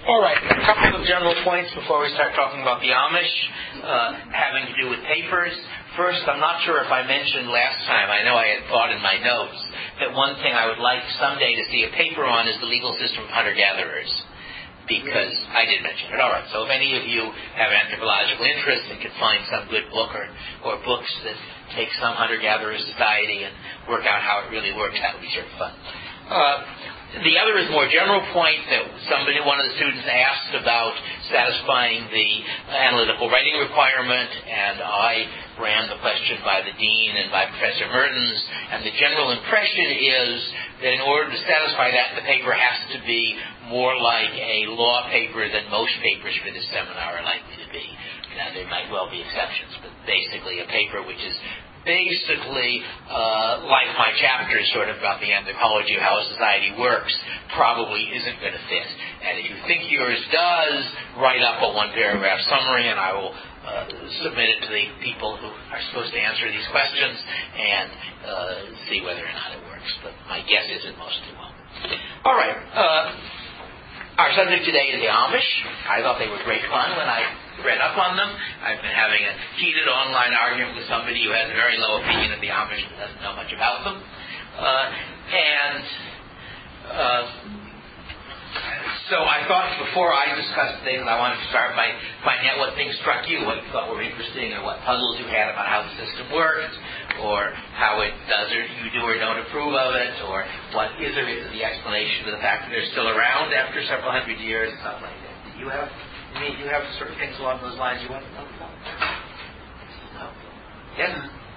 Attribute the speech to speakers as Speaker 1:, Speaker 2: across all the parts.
Speaker 1: All right, a couple of general points before we start talking about the Amish, having to do with papers. First, I'm not sure if I mentioned last time, I know I had thought in my notes, that one thing I would like someday to see a paper on is the legal system of hunter-gatherers, because I did mention it. All right, so if any of you have anthropological interest and can find some good book or books that take some hunter-gatherer society and work out how it really works, that would be sort of fun. The other is a more general point that one of the students asked about satisfying the analytical writing requirement, and I ran the question by the dean and by Professor Mertens, and the general impression is that in order to satisfy that, the paper has to be more like a law paper than most papers for this seminar are likely to be. Now, there might well be exceptions, but basically a paper which is basically, like my chapter sort of about the anthropology of how a society works, probably isn't going to fit. And if you think yours does, write up a one-paragraph summary, and I will submit it to the people who are supposed to answer these questions and see whether or not it works. But my guess is it mostly won't. All right. Our subject today is the Amish. I thought they were great fun when I read up on them. I've been having a heated online argument with somebody who has a very low opinion of the Amish but doesn't know much about them. So I thought before I discussed things, I wanted to start by finding out what things struck you, what you thought were interesting, or what puzzles you had about how the system worked, or how it does or you do or don't approve of it, or what is or isn't the explanation for the fact that they're still around after several hundred years, and stuff like that. Do you have sort of things along those lines you want to know about? No? Yes?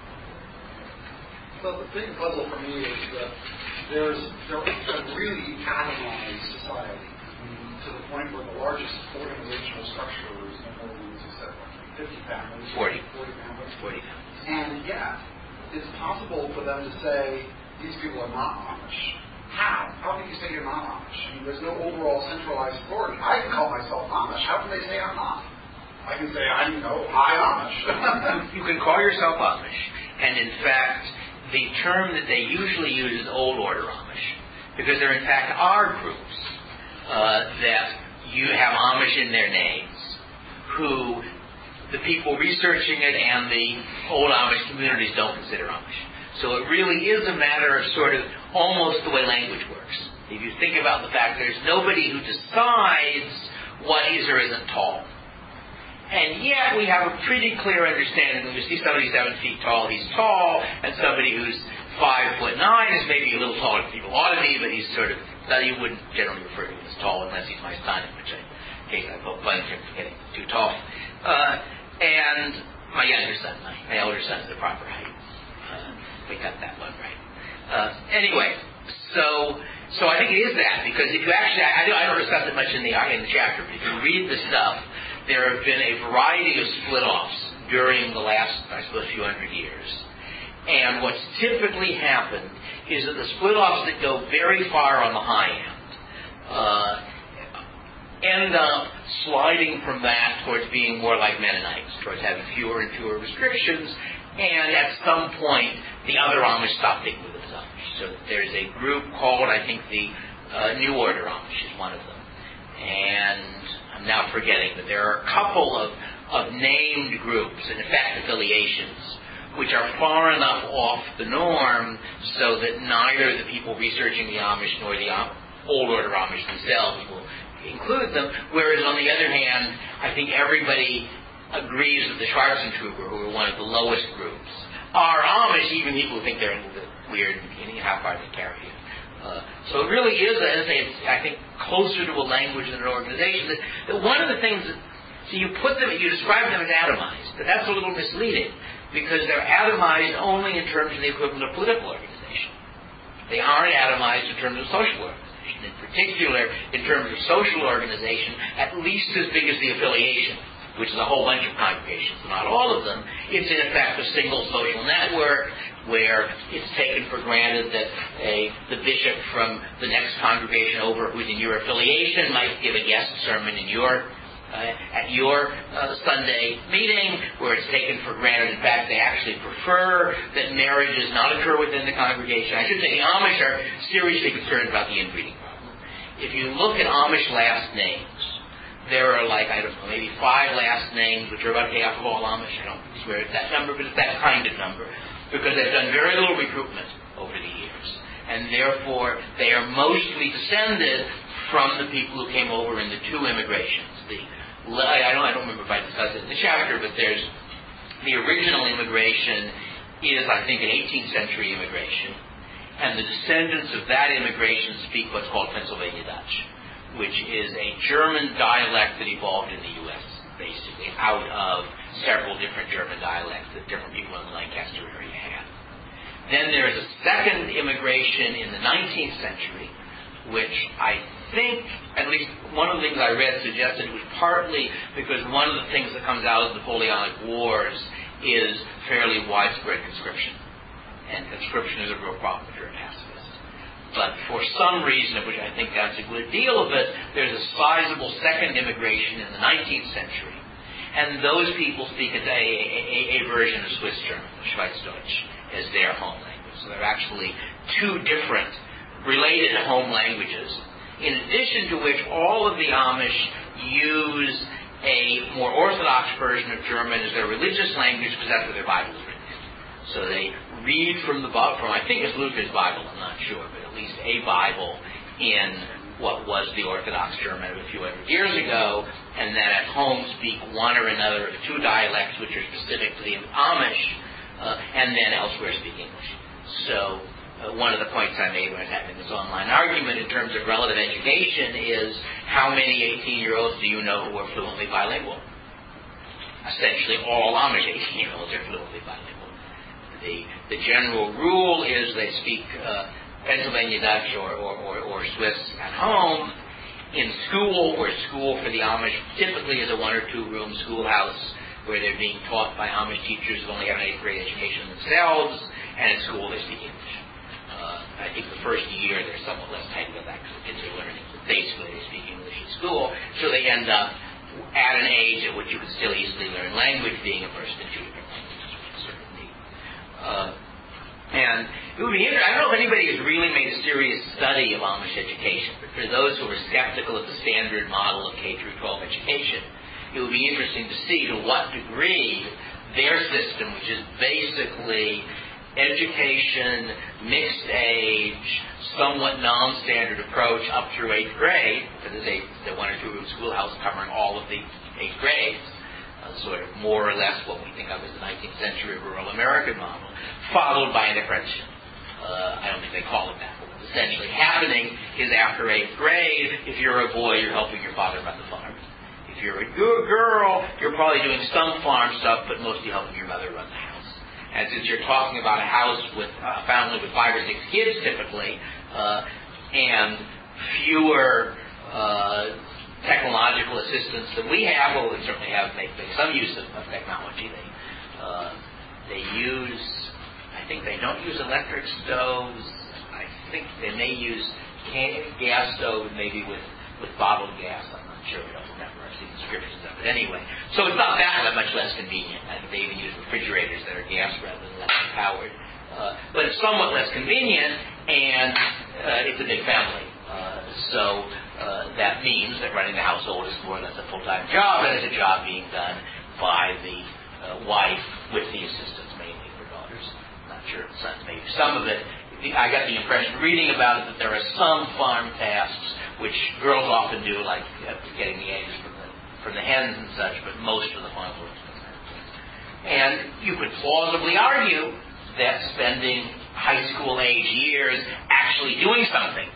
Speaker 2: Well, the big puzzle for me is that there is a really atomized society to the point where the largest organizational structure is no more than, as you said, 50 families.
Speaker 1: 40
Speaker 2: families.
Speaker 1: 40 families.
Speaker 2: And yet, it's possible for them to say, these people are not Amish. How? How can you say you're not Amish? I mean, there's no overall centralized authority. I can call myself Amish. How can they say I'm not? I can say, I'm Amish.
Speaker 1: You can call yourself Amish. And in fact, the term that they usually use is Old Order Amish. Because there, in fact, are groups that you have Amish in their names, who the people researching it and the old Amish communities don't consider Amish. So it really is a matter of sort of almost the way language works. If you think about the fact there's nobody who decides what is or isn't tall. And yet we have a pretty clear understanding. When you see somebody 7 feet tall, he's tall, and somebody who's 5'9" is maybe a little taller than people ought to be, but he's sort of, you wouldn't generally refer to him as tall unless he's my son, in case I poke fun at him for getting too tall. And my younger son, my elder son is the proper height. We got that one right. Anyway, so I think it is that, because if you actually, I don't discuss it much in the chapter, but if you read the stuff, there have been a variety of split-offs during the last, I suppose, few hundred years. And what's typically happened is that the split-offs that go very far on the high end end up sliding from that towards being more like Mennonites, towards having fewer and fewer restrictions, and at some point, the other Amish stop thinking of themselves. So there's a group called, I think, the New Order Amish is one of them. And I'm now forgetting, but there are a couple of named groups, and in fact affiliations, which are far enough off the norm so that neither the people researching the Amish nor the Old Order Amish themselves will include them. Whereas on the other hand, I think everybody agrees that the Schwarzentrooper, who are one of the lowest groups, are Amish, even people who think they're a little bit weird in how far they carry it. So it really is, as I say, it's, I think, closer to a language than an organization. That one of the things that, so you describe them as atomized, but that's a little misleading, because they're atomized only in terms of the equivalent of political organization. They aren't atomized in terms of social organization. In particular, in terms of social organization, at least as big as the affiliation, which is a whole bunch of congregations, but not all of them. It's in effect a single social network where it's taken for granted that the bishop from the next congregation over who's in your affiliation might give a guest sermon in at your Sunday meeting, where it's taken for granted, in fact, they actually prefer that marriages not occur within the congregation. I should say the Amish are seriously concerned about the inbreeding problem. If you look at Amish last names, there are like, I don't know, maybe 5 last names, which are about half of all Amish. I don't swear it's that number, but it's that kind of number, because they've done very little recruitment over the years. And therefore, they are mostly descended from the people who came over in the 2 immigrations. I don't remember if I discussed it in the chapter, but there's the original immigration is, I think, an 18th century immigration. And the descendants of that immigration speak what's called Pennsylvania Dutch, which is a German dialect that evolved in the U.S., basically, out of several different German dialects that different people in the Lancaster area had. Then there is a second immigration in the 19th century, which I think, at least one of the things I read suggested was partly because one of the things that comes out of the Napoleonic Wars is fairly widespread conscription. And conscription is a real problem if you're a pacifist. But for some reason, of which I think that's a good deal of it, there's a sizable second immigration in the 19th century. And those people speak a version of Swiss German, Schweizerdeutsch, as their home language. So they're actually 2 different related home languages, in addition to which all of the Amish use a more orthodox version of German as their religious language, because that's where their Bible is written. So they read from I think it's Luther's Bible, I'm not sure, but at least a Bible in what was the Orthodox German of a few hundred years ago, and then at home speak one or another of 2 dialects which are specific to the Amish, and then elsewhere speak English. So one of the points I made when I was having this online argument in terms of relative education is how many 18-year-olds do you know who are fluently bilingual? Essentially all Amish 18-year-olds are fluently bilingual. The general rule is they speak Pennsylvania Dutch or Swiss at home. In school, where school for the Amish typically is a 1 or 2 room schoolhouse where they're being taught by Amish teachers who only have an 8th grade education themselves, and in school they speak English. I think the first year they're somewhat less tight with that because the kids are learning. Basically, they speak English in school, so they end up at an age at which you can still easily learn language, being immersed in 2 different languages, which is sort of neat. And it would be interesting. I don't know if anybody has really made a serious study of Amish education, but for those who are skeptical of the standard model of K through 12 education, it would be interesting to see to what degree their system, which is basically education, mixed age, somewhat non-standard approach up through 8th grade, because it's the 1 or 2 room schoolhouse covering all of the 8th grades, sort of more or less what we think of as the 19th century rural American model, followed by an apprenticeship. I don't think they call it that. But what's essentially happening is after 8th grade, if you're a boy, you're helping your father run the farm. If you're a girl, you're probably doing some farm stuff, but mostly helping your mother run the house. And since you're talking about a house with a family with 5 or 6 kids typically, and fewer technological assistance than we have, well, we certainly make some use of technology. They use, I think they don't use electric stoves. I think they may use gas stoves, maybe with bottled gas. I'm not sure. I don't remember. I've seen descriptions of it anyway. So it's not that much less convenient. I think they even use refrigerators that are gas rather than electric powered. But it's somewhat less convenient, and it's a big family. So that means that running the household is more or less a full-time job, and it's a job being done by the wife with the assistance mainly for daughters. Not sure if sons, maybe some of it. I got the impression reading about it that there are some farm tasks which girls often do, like getting the eggs from the hens and such, but most of the farm work is done. And you could plausibly argue that spending high school age years actually doing something.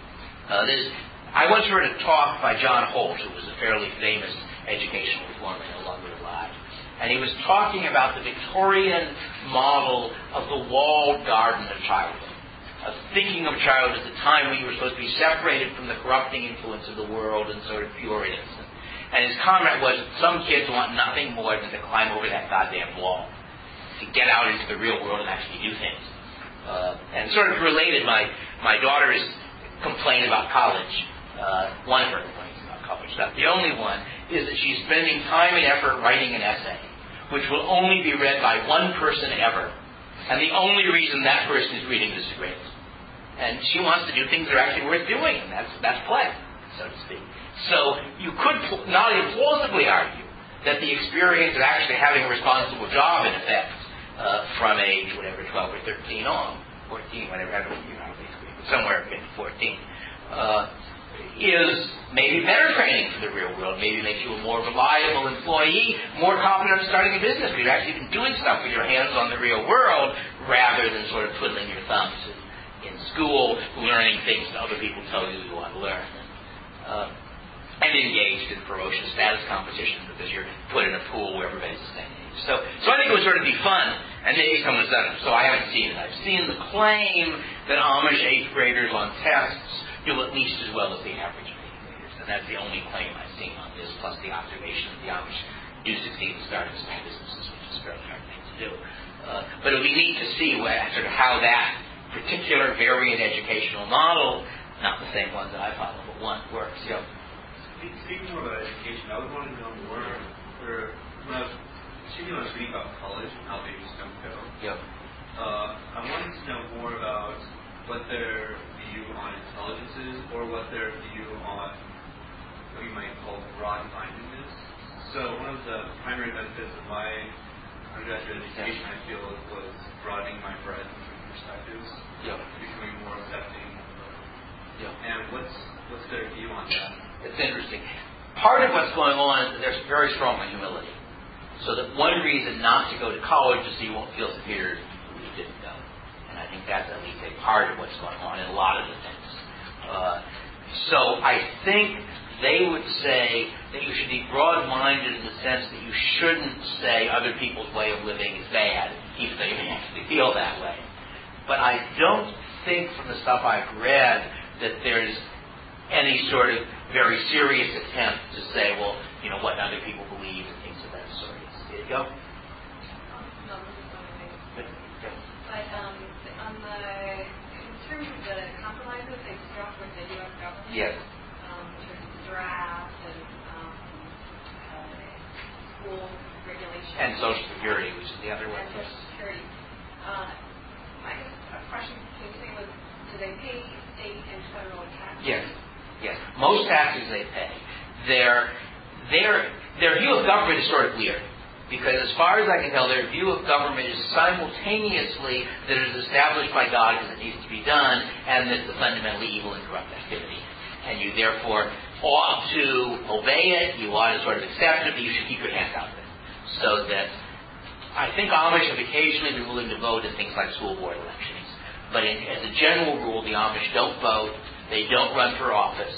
Speaker 1: I once heard a talk by John Holt, who was a fairly famous educational reformer, no longer alive. And he was talking about the Victorian model of the walled garden of childhood, of thinking of childhood as a time when you were supposed to be separated from the corrupting influence of the world and sort of pure innocent. And his comment was, some kids want nothing more than to climb over that goddamn wall, to get out into the real world and actually do things. And sort of related, my daughter's complaint about college, one of her complaints about college, not the only one, is that she's spending time and effort writing an essay, which will only be read by one person ever. And the only reason that person is reading this is grades. And she wants to do things that are actually worth doing, and that's play, so to speak. So you could not implausibly argue that the experience of actually having a responsible job, in effect, from age, whatever, 12 or 13 on, 14, whatever, somewhere in 14, is maybe better training for the real world, maybe makes you a more reliable employee, more confident in starting a business, because you've actually been doing stuff with your hands on the real world, rather than sort of twiddling your thumbs in school, learning things that other people tell you ought to learn. And engaged in ferocious status competition because you're put in a pool where everybody's the same age. So I think it would sort of be fun, and maybe someone's done it. So I haven't seen it. I've seen the claim that Amish 8th graders on tests do at least as well as the average 8th graders. And that's the only claim I've seen on this, plus the observation that the Amish do succeed in starting small businesses, which is a fairly hard thing to do. But it would be neat to see sort of how that particular variant educational model, not the same one that I follow, but one works. Yeah.
Speaker 3: Speaking more about education, I would want to know more, when I was reading about college and how babies don't go.
Speaker 1: Yep.
Speaker 3: I wanted to know more about what their view on intelligence is, or what their view on what you might call broad-mindedness. So one of the primary benefits of my undergraduate education, I feel, was broadening my breadth and perspectives, becoming more accepting. And what's their view on that?
Speaker 1: It's interesting. Part of what's going on, there's very strong humility. So that one reason not to go to college is so you won't feel superior if you didn't go. And I think that's at least a part of what's going on in a lot of the things. So I think they would say that you should be broad-minded in the sense that you shouldn't say other people's way of living is bad, even though you may actually feel that way. But I don't think from the stuff I've read that there's any sort of very serious attempt to say, well, you know, what other people believe and things of that sort. There you go.
Speaker 4: No, this is something. But in terms of the compromises they struck with the U.S. government,
Speaker 1: yes.
Speaker 4: In terms of draft and school regulation.
Speaker 1: And Social Security, which is the other one.
Speaker 4: And Social Security. I guess a question came to me was, do they pay state and federal taxes?
Speaker 1: Yes. Most taxes they pay. Their view of government is sort of weird. Because as far as I can tell, their view of government is simultaneously that it is established by God because it needs to be done, and that it's a fundamentally evil and corrupt activity. And you therefore ought to obey it, you ought to sort of accept it, but you should keep your hands out of it. So that I think Amish have occasionally been willing to vote in things like school board elections. But as a general rule, the Amish don't vote. They don't run for office,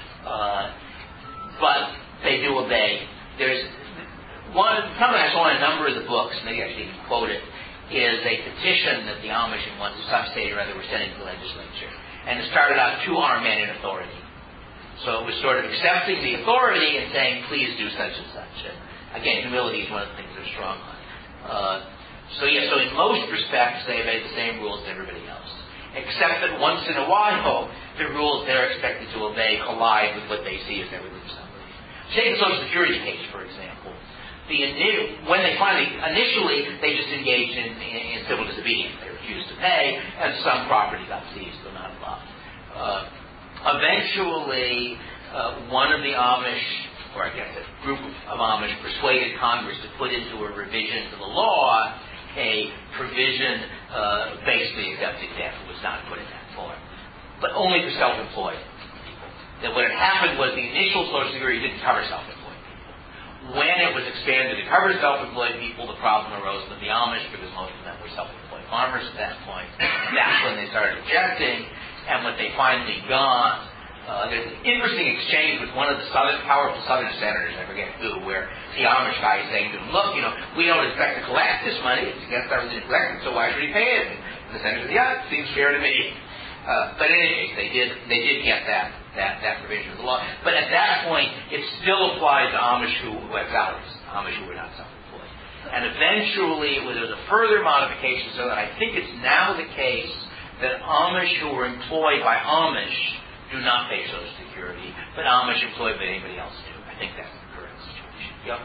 Speaker 1: but they do obey. There's something I saw in a number of the books, maybe I should even quote it, is a petition that the Amish in some state or other were sending to the legislature. And it started out to our men in authority. So it was sort of accepting the authority and saying, please do such and such. And again, humility is one of the things they're strong on. So in most respects, they obey the same rules as everybody else. Except that once in a while, the rules they're expected to obey collide with what they see as their religious obligation. Take the Social Security case, for example. Initially, they just engaged in civil disobedience. They refused to pay, and some property got seized, but not a lot. Eventually, one of the Amish, or I guess a group of Amish, persuaded Congress to put into a revision to the law a provision basically accepting death. It was not put in that form, but only for self-employed people. That what had happened was the initial Social Security didn't cover self-employed people. When it was expanded to cover self-employed people, the problem arose with the Amish because most of them were self-employed farmers at that point. That's when they started objecting, and what they finally got. There's an interesting exchange with one of the powerful Southern senators, I forget who, where the Amish guy is saying to him, look, we don't expect to collect this money. It's against our religion to collect it, so why should we pay it? And the senator said, yeah, it seems fair to me. But in any case, they did get that provision of the law. But at that point, it still applied to Amish who had salaries, Amish who were not self-employed. And eventually, there was a further modification so that I think it's now the case that Amish who were employed by Amish do not pay Social Security, but Amish employed by anybody else do. I think that's the correct situation. Yep.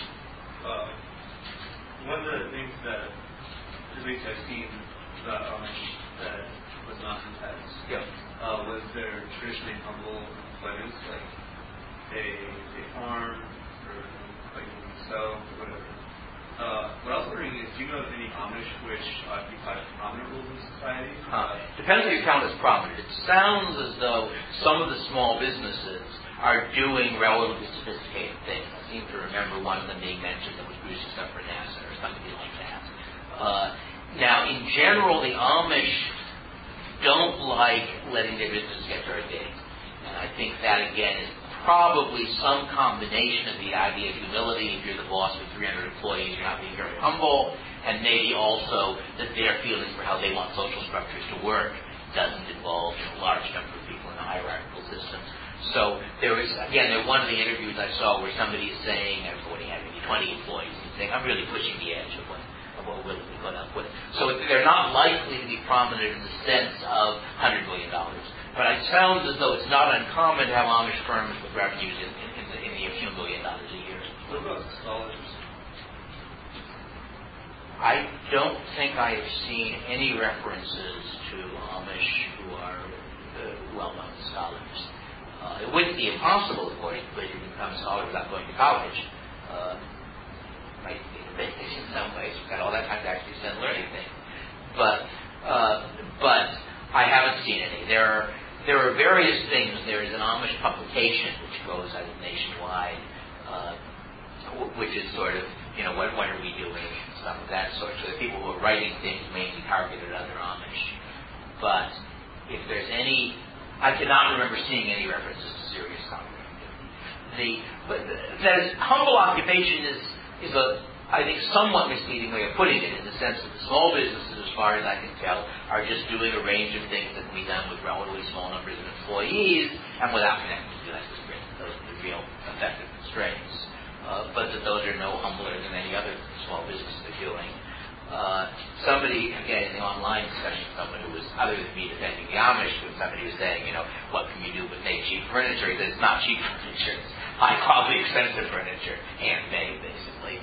Speaker 3: One of the things that, at least I've seen about Amish that was not intense, was their traditionally humble employments, like they farm or like sell or whatever. What I was wondering is, do you know of any Amish which occupy prominent roles in society?
Speaker 1: Depends if you count as prominent. It sounds as though some of the small businesses are doing relatively sophisticated things. I seem to remember one of them being mentioned that was producing stuff for NASA or something like that. Now, in general, the Amish don't like letting their business get very big. And I think that, again, is probably some combination of the idea of humility. If you're the boss with 300 employees, you're not being very humble, and maybe also that their feelings for how they want social structures to work doesn't involve a large number of people in a hierarchical system. So there was, again, one of the interviews I saw where somebody is saying, when he had maybe 20 employees, he's saying, I'm really pushing the edge of what we're willing to put up with. So they're not likely to be prominent in the sense of $100 million. But it sounds as though it's not uncommon to have Amish firms with revenues in the few $1 million a year.
Speaker 3: What about scholars?
Speaker 1: I don't think I have seen any references to Amish who are well-known scholars. It wouldn't be impossible, of course, because you can become a scholar without going to college. Might be a bit in some ways. You've got all that time to actually spend learning things. But I haven't seen any. There are various things. There is an Amish publication which goes, I think, nationwide, which is sort of, what are we doing, stuff of that sort. So the people who are writing things mainly targeted other Amish. But if there's any, I cannot remember seeing any references to serious scholarly activity. Humble occupation is a, I think, somewhat misleading way of putting it, in the sense that the small businesses, as far as I can tell, are just doing a range of things that can be done with relatively small numbers of employees and without connecting to that constraint. Those are the real effective constraints. But that those are no humbler than any other small business they're doing. Somebody, again, in the online discussion, someone who was, other than me defending the Amish, somebody was saying, what can you do but make cheap furniture? He said, it's not cheap furniture. It's high-quality, expensive furniture, handmade, basically.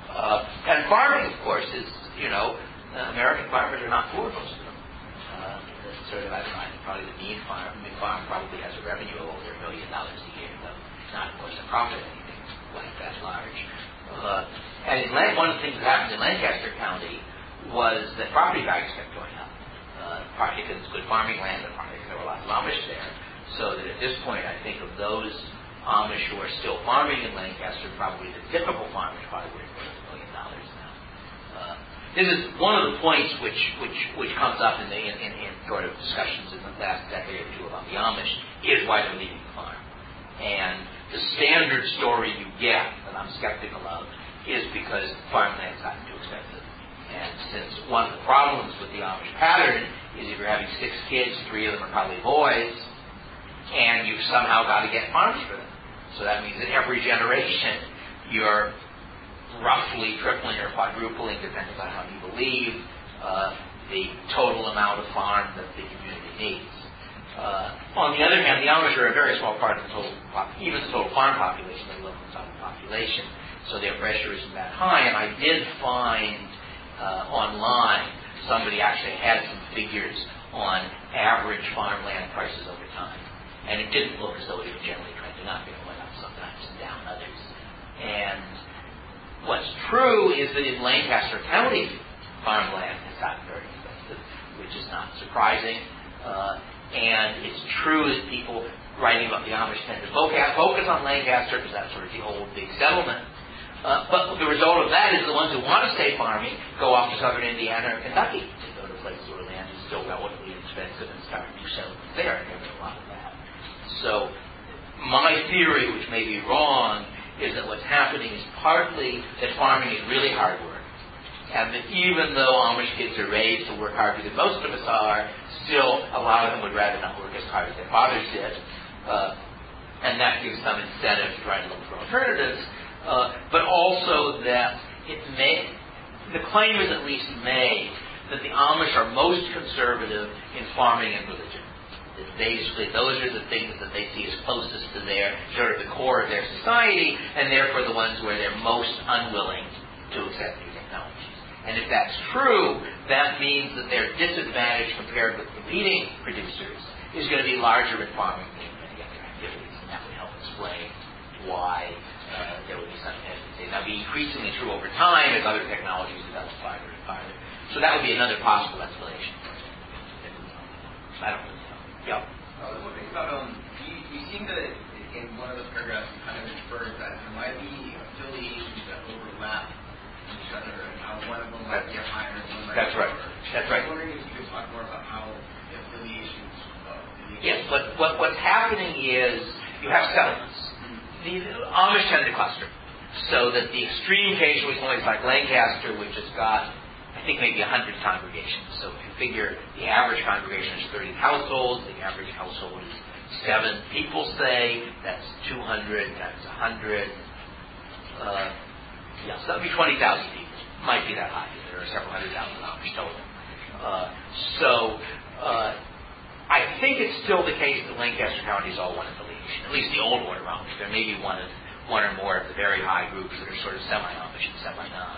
Speaker 1: And farming, of course, is, American farmers are not poor, most of them. Sort of, I don't know, I think probably the mean farm probably has a revenue of over $1 million a year, though not, of course, a profit or anything like that large. And one of the things that happened in Lancaster County was that property values kept going up. Partly because it's good farming land, and partly because there were lots of Amish there. So that at this point, I think of those Amish who are still farming in Lancaster, probably the typical farmer is probably worth $1 million now. This is one of the points which comes up in sort of discussions in the last decade or two about the Amish is why they're leaving the farm. And the standard story you get, that I'm skeptical of, is because farmland's gotten too expensive. And since one of the problems with the Amish pattern is if you're having 6 kids, 3 of them are probably boys, and you've somehow got to get farms for them. So that means that every generation you're roughly tripling or quadrupling, depending on how you believe, the total amount of farm that the community needs. On the other hand, the Amish are a very small part of the total, even the total farm population, let alone the total population. So their pressure isn't that high. And I did find online somebody actually had some figures on average farmland prices over time, and it didn't look as though it was generally trending up. It went up sometimes and down others. And what's true is that in Lancaster County, farmland has gotten very expensive, which is not surprising. And it's true that people writing about the Amish tend to focus on Lancaster because that's sort of the old big settlement. But the result of that is the ones who want to stay farming go off to southern Indiana or Kentucky to go to places where land is still relatively inexpensive and start new settlements there, and there's a lot of that. So my theory, which may be wrong, is that what's happening is partly that farming is really hard work, and that even though Amish kids are raised to work harder than most of us are, still a lot of them would rather not work as hard as their fathers did, and that gives some incentive to try to look for alternatives. But also that the claim is at least made that the Amish are most conservative in farming and religion. That basically those are the things that they see as closest to their, sort of the core of their society, and therefore the ones where they're most unwilling to accept new technologies. And if that's true, that means that their disadvantage compared with competing producers is going to be larger in farming than in many other activities, and that would help explain be increasingly true over time as other technologies develop farther and farther. So that would be another possible explanation. I don't know. Yeah.
Speaker 5: I was wondering about, you seem to, in one of the paragraphs, you kind of inferred that there might be affiliations that overlap each other and how one of them might be higher and one might be lower.
Speaker 1: That's right.
Speaker 5: I was wondering if you could talk more about how the affiliations
Speaker 1: Yes, what's happening is you have settlements. The Amish tend to cluster. So that the extreme case was a place like Lancaster, which has got, I think, maybe 100 congregations. So if you figure the average congregation is 30 households, the average household is 7 people, say, that's 200 times 100. So that would be 20,000 people. Might be that high. There are several hundred thousand Amish total. I think it's still the case that Lancaster County is all one affiliation, at least the old order Amish. There may be one or more of the very high groups that are sort of semi-Amish and semi-non.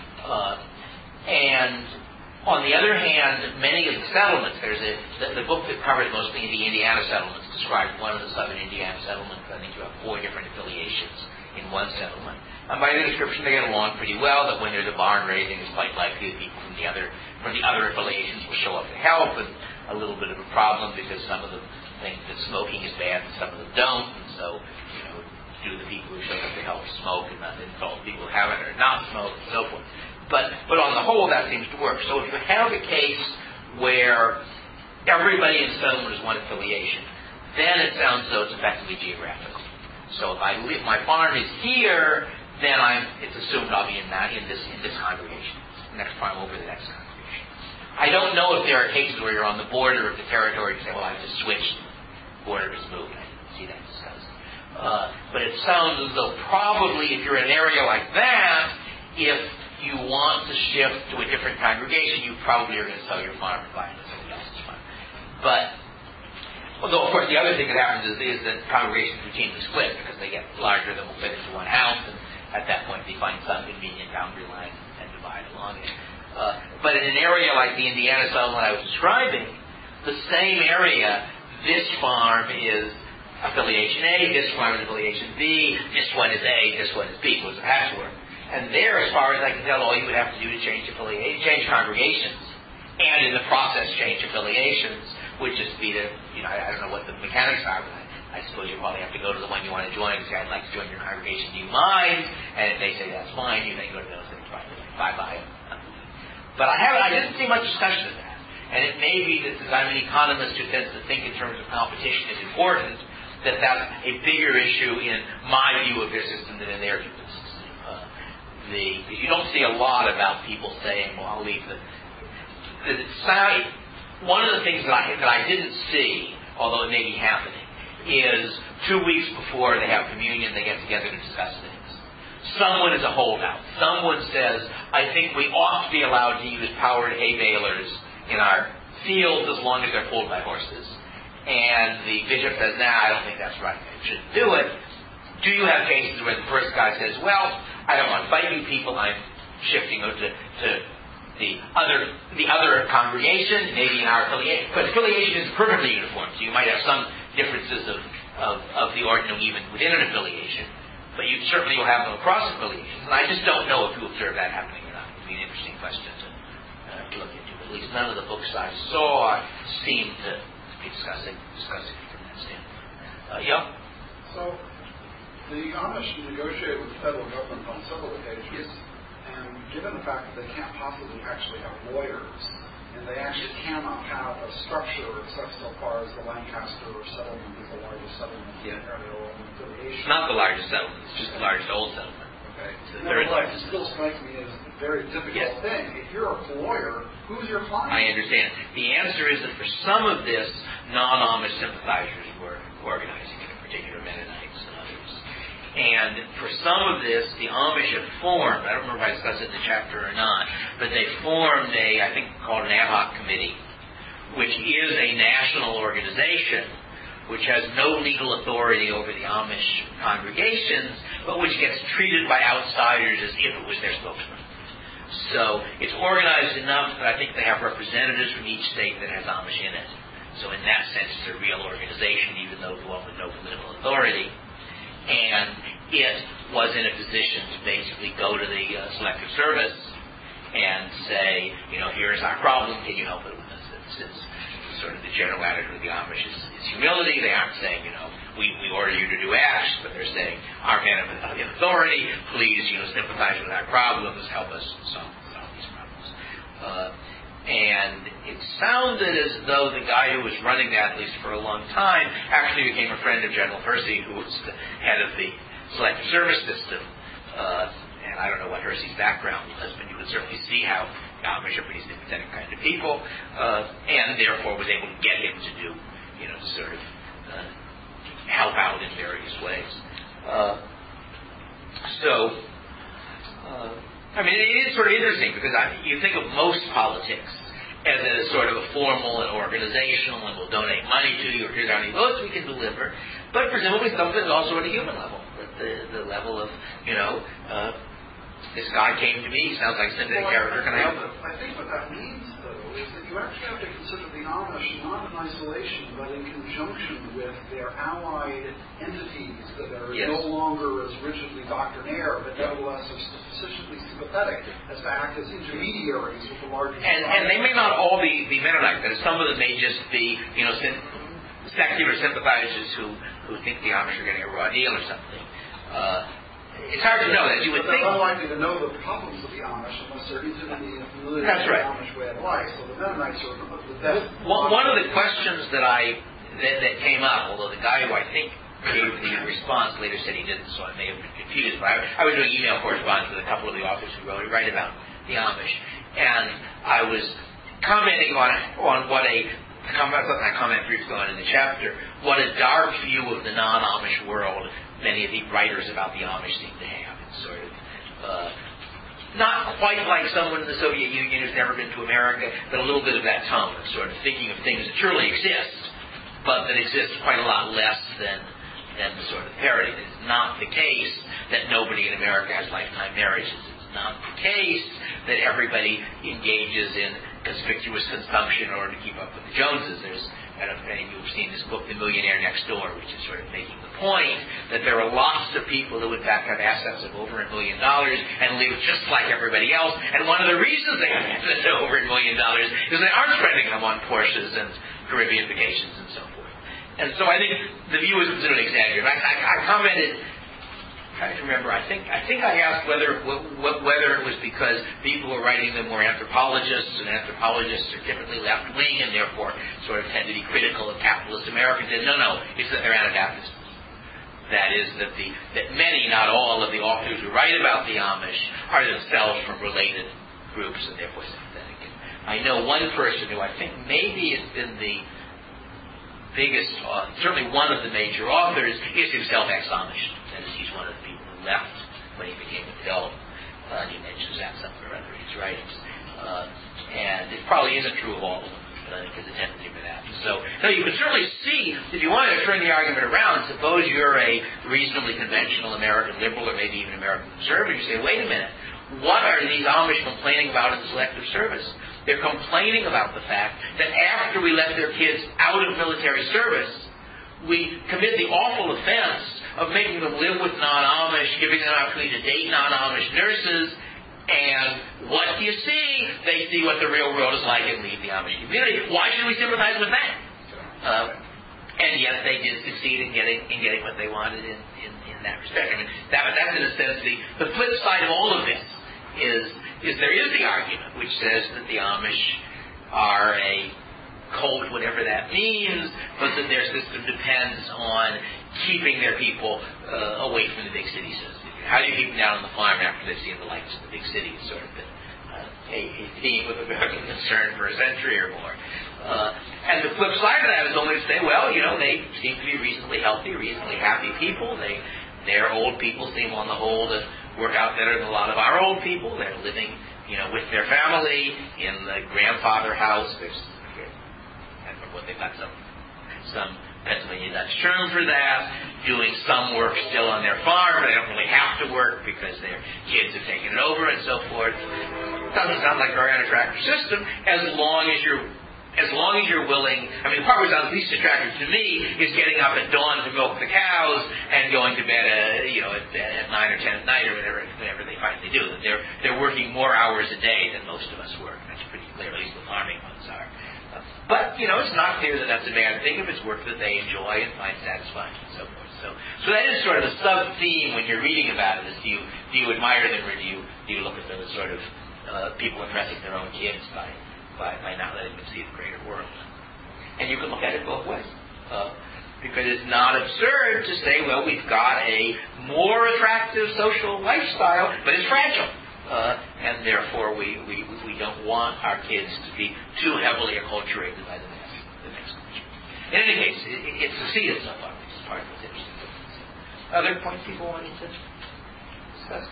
Speaker 1: And on the other hand, many of the settlements, there's the book that covered mostly the Indiana settlements described one of the southern Indiana settlements. I think you have 4 different affiliations in one settlement. And by the description, they get along pretty well, that when there's a barn raising, it's quite likely that people from the other affiliations will show up to help, and a little bit of a problem because some of them think that smoking is bad and some of them don't, and so, do the people who show up to help smoke and not insult people who haven't or not smoke and so forth. But on the whole, that seems to work. So if you have a case where everybody in settlement is one affiliation, then it sounds as though it's effectively geographical. So if my farm is here, then it's assumed I'll be in this congregation. Next farm over the next congregation. I don't know if there are cases where you're on the border of the territory and say, well, I just switched, border is moved. I didn't see that discussed. But it sounds as though probably if you're in an area like that, if you want to shift to a different congregation, you probably are going to sell your farm and buy into somebody else's farm. But, although of course the other thing that happens is that congregations routinely split because they get larger than will fit into one house, and at that point they find some convenient boundary line and divide along it. But in an area like the Indiana settlement I was describing, the same area, this farm is affiliation A, this farm is affiliation B, this one is A, this one is B. It was a patchwork. And there, as far as I can tell, all you would have to do to change congregations, and in the process change affiliations, would just be to, I don't know what the mechanics are, but I suppose you probably have to go to the one you want to join and say, I'd like to join your congregation, do you mind? And if they say that's fine, you then go to those things, bye-bye. But I didn't see much discussion of that. And it may be that, because I'm an economist who tends to think in terms of competition is important, that's a bigger issue in my view of their system than in their view of the system. You don't see a lot about people saying, well, I'll leave one of the things that I didn't see, although it may be happening, is 2 weeks before they have communion, they get together to discuss things. Someone is a holdout. Someone says, I think we ought to be allowed to use powered hay balers in our fields as long as they're pulled by horses. And the bishop says, I don't think that's right. I shouldn't do it. Do you have cases where the first guy says, well, I don't want to fight you people. I'm shifting to the other congregation, maybe in our affiliation. But affiliation is perfectly uniform. So you might have some differences of the ordinal even within an affiliation. But you certainly will have them across affiliations. And I just don't know if you observe that happening or not. It would be an interesting question to look into. At least none of the books I saw seem to be discussing from that standpoint. Yeah?
Speaker 2: So, the Amish negotiate with the federal government on several occasions.
Speaker 1: Yes.
Speaker 2: And given the fact that they can't possibly actually have lawyers, and they actually cannot have a structure except so far as the Lancaster settlement is the largest settlement in the area or an affiliation.
Speaker 1: It's not the largest settlement, it's just the largest old settlement.
Speaker 2: Okay.
Speaker 1: It's the third largest.
Speaker 2: It still strikes me as a very difficult thing. If you're a lawyer, who's your client?
Speaker 1: I understand. The answer is that for some of this, non-Amish sympathizers were organizing it, in particular Mennonites and others. And for some of this, the Amish have formed, I don't remember if I discussed it in the chapter or not, but they formed I think called an ad hoc committee, which is a national organization which has no legal authority over the Amish congregations, but which gets treated by outsiders as if it was their spokesman. So it's organized enough that I think they have representatives from each state that has Amish in it. So in that sense, it's a real organization, even though with no political authority. And it was in a position to basically go to the Selective Service and say, here's our problem, can you help it with us? It's sort of the general attitude of the Amish is humility. They aren't saying, we order you to do X, but they're saying, our man of authority, please, sympathize with our problems, help us solve these problems. And it sounded as though the guy who was running that, at least for a long time, actually became a friend of General Hersey, who was the head of the Selective Service system. And I don't know what Hersey's background was, but you would certainly see how the Amish are pretty sympathetic kind of people, and therefore was able to get him to do, to sort of help out in various ways. It is sort of interesting because you think of most politics as a sort of a formal and organizational, and we'll donate money to you, or here's how many votes we can deliver. But presumably something also at a human level, at the level of, this guy came to me, he sounds like a sympathetic character, can I help him?
Speaker 2: I think what that means, though, is that you actually have to consider the Amish not in isolation, but in conjunction with their allied entities that are no longer as rigidly doctrinaire, but nevertheless are sufficiently sympathetic as to act as intermediaries with the larger
Speaker 1: and they may not all be Mennonite, but some of them may just be, secular sympathizers who think the Amish are getting a raw deal or something. It's hard to know that. You would think
Speaker 2: they're unlikely to know the problems of the Amish unless they're intimately familiar with the Amish way of life. So the Mennonites are the best.
Speaker 1: One of the questions that came up, although the guy who I think gave the response later said he didn't, so I may have been confused. But I was doing email correspondence with a couple of the authors who write about the Amish, and I was commenting on what I comment briefly on in the chapter, what a dark view of the non-Amish world many of the writers about the Amish seem to have. It's sort of not quite like someone in the Soviet Union who's never been to America, but a little bit of that tone, sort of thinking of things that surely exist, but that exist quite a lot less than the sort of parody. It's not the case that nobody in America has lifetime marriages. It's not the case that everybody engages in conspicuous consumption in order to keep up with the Joneses. I don't know if any of you have seen this book, The Millionaire Next Door, which is sort of making the point that there are lots of people who in fact have assets of over $1 million and live just like everybody else. And one of the reasons they have assets of over $1 million is they aren't spending them on Porsches and Caribbean vacations and so forth. And so I think the view is considered exaggerated. I commented, I'm trying to remember, I think I asked whether it was because people who were writing them were anthropologists, and anthropologists are typically left-wing and therefore sort of tend to be critical of capitalist Americans. And no, it's that they're Anabaptists. That is that many, not all, of the authors who write about the Amish are themselves from related groups and therefore sympathetic. And I know one person who I think maybe has been the biggest, certainly one of the major authors, is himself ex-Amish. That is, he's one of the people who left when he became an adult. He mentions that somewhere or other in his writings. And it probably isn't true of all of them, because the tendency for that. So you can certainly see, if you want to turn the argument around, suppose you're a reasonably conventional American liberal or maybe even American conservative, you say, wait a minute, what are these Amish complaining about in the Selective Service? They're complaining about the fact that after we let their kids out of military service, we commit the awful offense of making them live with non-Amish, giving them an opportunity to date non-Amish nurses, and what do you see? They see what the real world is like and leave the Amish community. Why should we sympathize with that? And yes, they did succeed in getting what they wanted in that respect. I mean, that's in a sense the flip side of all of this is there is the argument which says that the Amish are a cult, whatever that means, but that their system depends on keeping their people away from the big cities. How do you keep them down on the farm after they've seen the lights of the big city? It's sort of been a theme of American concern for a century or more. And the flip side of that is only to say, well, they seem to be reasonably healthy, reasonably happy people. Their old people seem on the whole to work out better than a lot of our old people. They're living, with their family in the grandfather house. I don't know what they've got some Pennsylvania Dutch term for that, doing some work still on their farm, but they don't really have to work because their kids have taken it over and so forth. Doesn't sound like a very unattractive system as long as you're willing. I mean, the part which sounds least attractive to me is getting up at dawn to milk the cows and going to bed at 9 or 10 working more hours a day than most of us work. That's pretty clear, at least the farming ones are. But, it's not clear that that's a bad thing if it's work that they enjoy and find satisfying and so forth. So that is sort of a sub-theme when you're reading about it, is do you admire them, or do you look at them as sort of people impressing their own kids by not letting them see the greater world? And you can look at it both ways. Because it's not absurd to say, well, we've got a more attractive social lifestyle, but it's fragile. And therefore we don't want our kids to be too heavily acculturated by the next culture. In any case, it's to see itself out, which is part of what's interesting. Other points people wanted to discuss?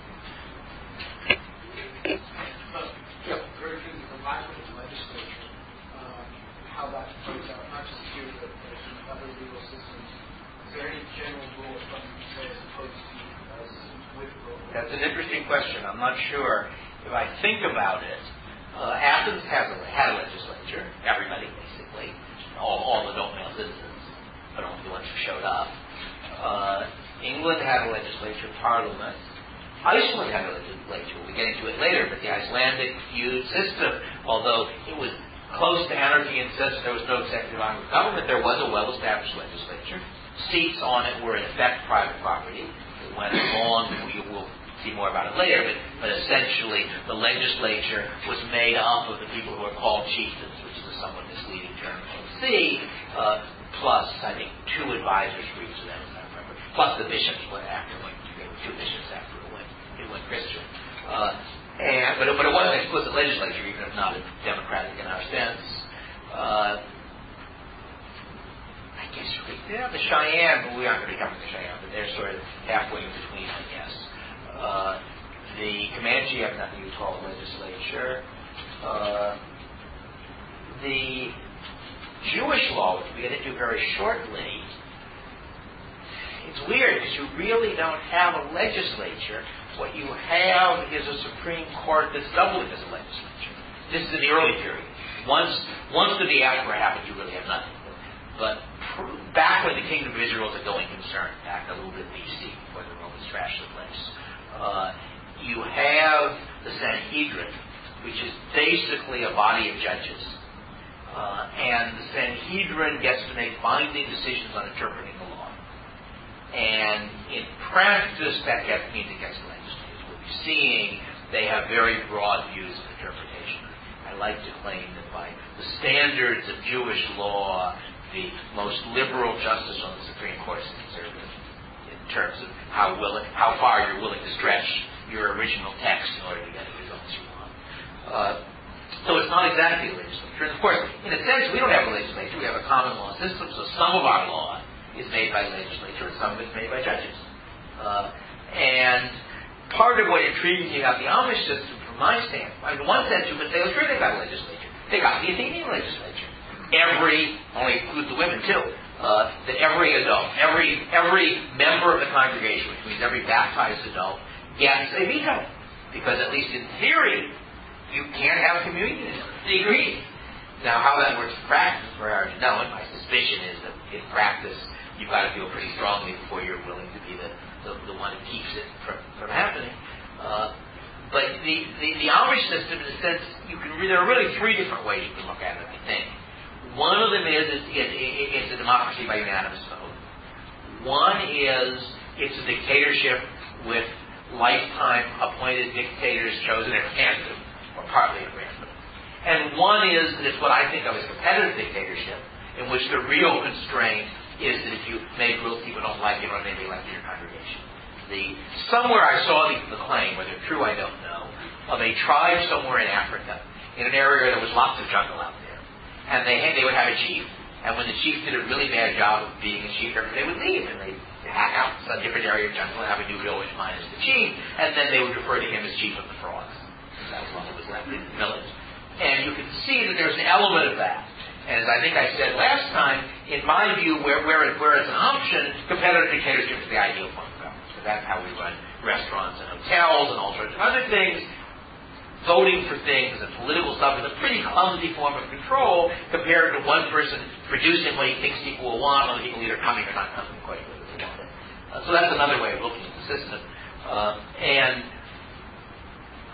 Speaker 2: Very good. The lack of legislature, how that plays out, not just here, but in other legal systems. Is there any general rule of thumb you can say as opposed to with rule?
Speaker 1: That's an interesting question. I'm not sure. If I think about it, Athens had a legislature, everybody basically, all adult male citizens, but only the ones who showed up. England had a legislature, parliament. Iceland had a legislature. We'll get into it later, but the Icelandic feud system, although it was close to anarchy in the sense that there was no executive arm of government, there was a well-established legislature. Seats on it were in effect private property. It went along, we'll see more about it later, but essentially the legislature was made up of the people who are called chieftains, which is a somewhat misleading term from sea, plus, I think, 2 advisors for each of them, as I remember, plus the bishops went after it. There were 2 bishops after it went Christian. But it was an explicit legislature, even if not democratic in our sense. I guess the Cheyenne, we aren't going to be covering the Cheyenne, but they're sort of halfway in between, I guess. The Comanche have nothing to call a legislature. The Jewish law, which we get into very shortly, it's weird because you really don't have a legislature. What you have is a Supreme Court that's doubling as a legislature. This is in the early period. Once the diaspora happened, you really have nothing. But back when the Kingdom of Israel was a going concern, back a little bit BC, before the Romans trashed the place, you have the Sanhedrin, which is basically a body of judges. And the Sanhedrin gets to make binding decisions on interpreting the law. And in practice, that means it gets legislated. We'll be seeing they have very broad views of interpretation. I like to claim that by the standards of Jewish law, the most liberal justice on the Supreme Court is conservative in terms of how far you're willing to stretch your original text in order to get the results you want. So it's not exactly a legislature. And of course, in a sense, we don't have a legislature. We have a common law system, so some of our law is made by the legislature and some of it's made by judges. And part of what intrigues me about the Amish system, from my standpoint, in one sense you could say, oh, sure, they got a legislature. They got the Athenian legislature. Only include the women too, that every adult, every member of the congregation, which means every baptized adult, gets a veto. Because at least in theory, you can't have communion unless they agree. Now, how that works in practice is very hard to know, and my suspicion is that in practice, you've got to feel pretty strongly before you're willing to be the one who keeps it from happening. But the Amish system, in a sense, there are really 3 different ways you can look at it, I think. One of them is it's a democracy by unanimous vote. One is it's a dictatorship with lifetime appointed dictators chosen at random, or partly at random. And one is that it's what I think of as competitive dictatorship, in which the real constraint is that if you make rules people don't like, you don't have anybody left in your congregation. Somewhere I saw the claim, whether it's true I don't know, of a tribe somewhere in Africa, in an area where there was lots of jungle out there. And they would have a chief. And when the chief did a really bad job of being a chief, they would leave. And they'd hack out some different area of jungle and have a new village minus the chief. And then they would refer to him as chief of the frogs. That was all that was left in the village. And you can see that there's an element of that. And as I think I said last time, in my view, where it's an option, competitive dictatorship is the ideal form of government. So that's how we run restaurants and hotels and all sorts of other things. Voting for things and political stuff is a pretty clumsy form of control compared to one person producing what he thinks people will want, other people either coming or not coming quite as they want it. So that's another way of looking at the system. And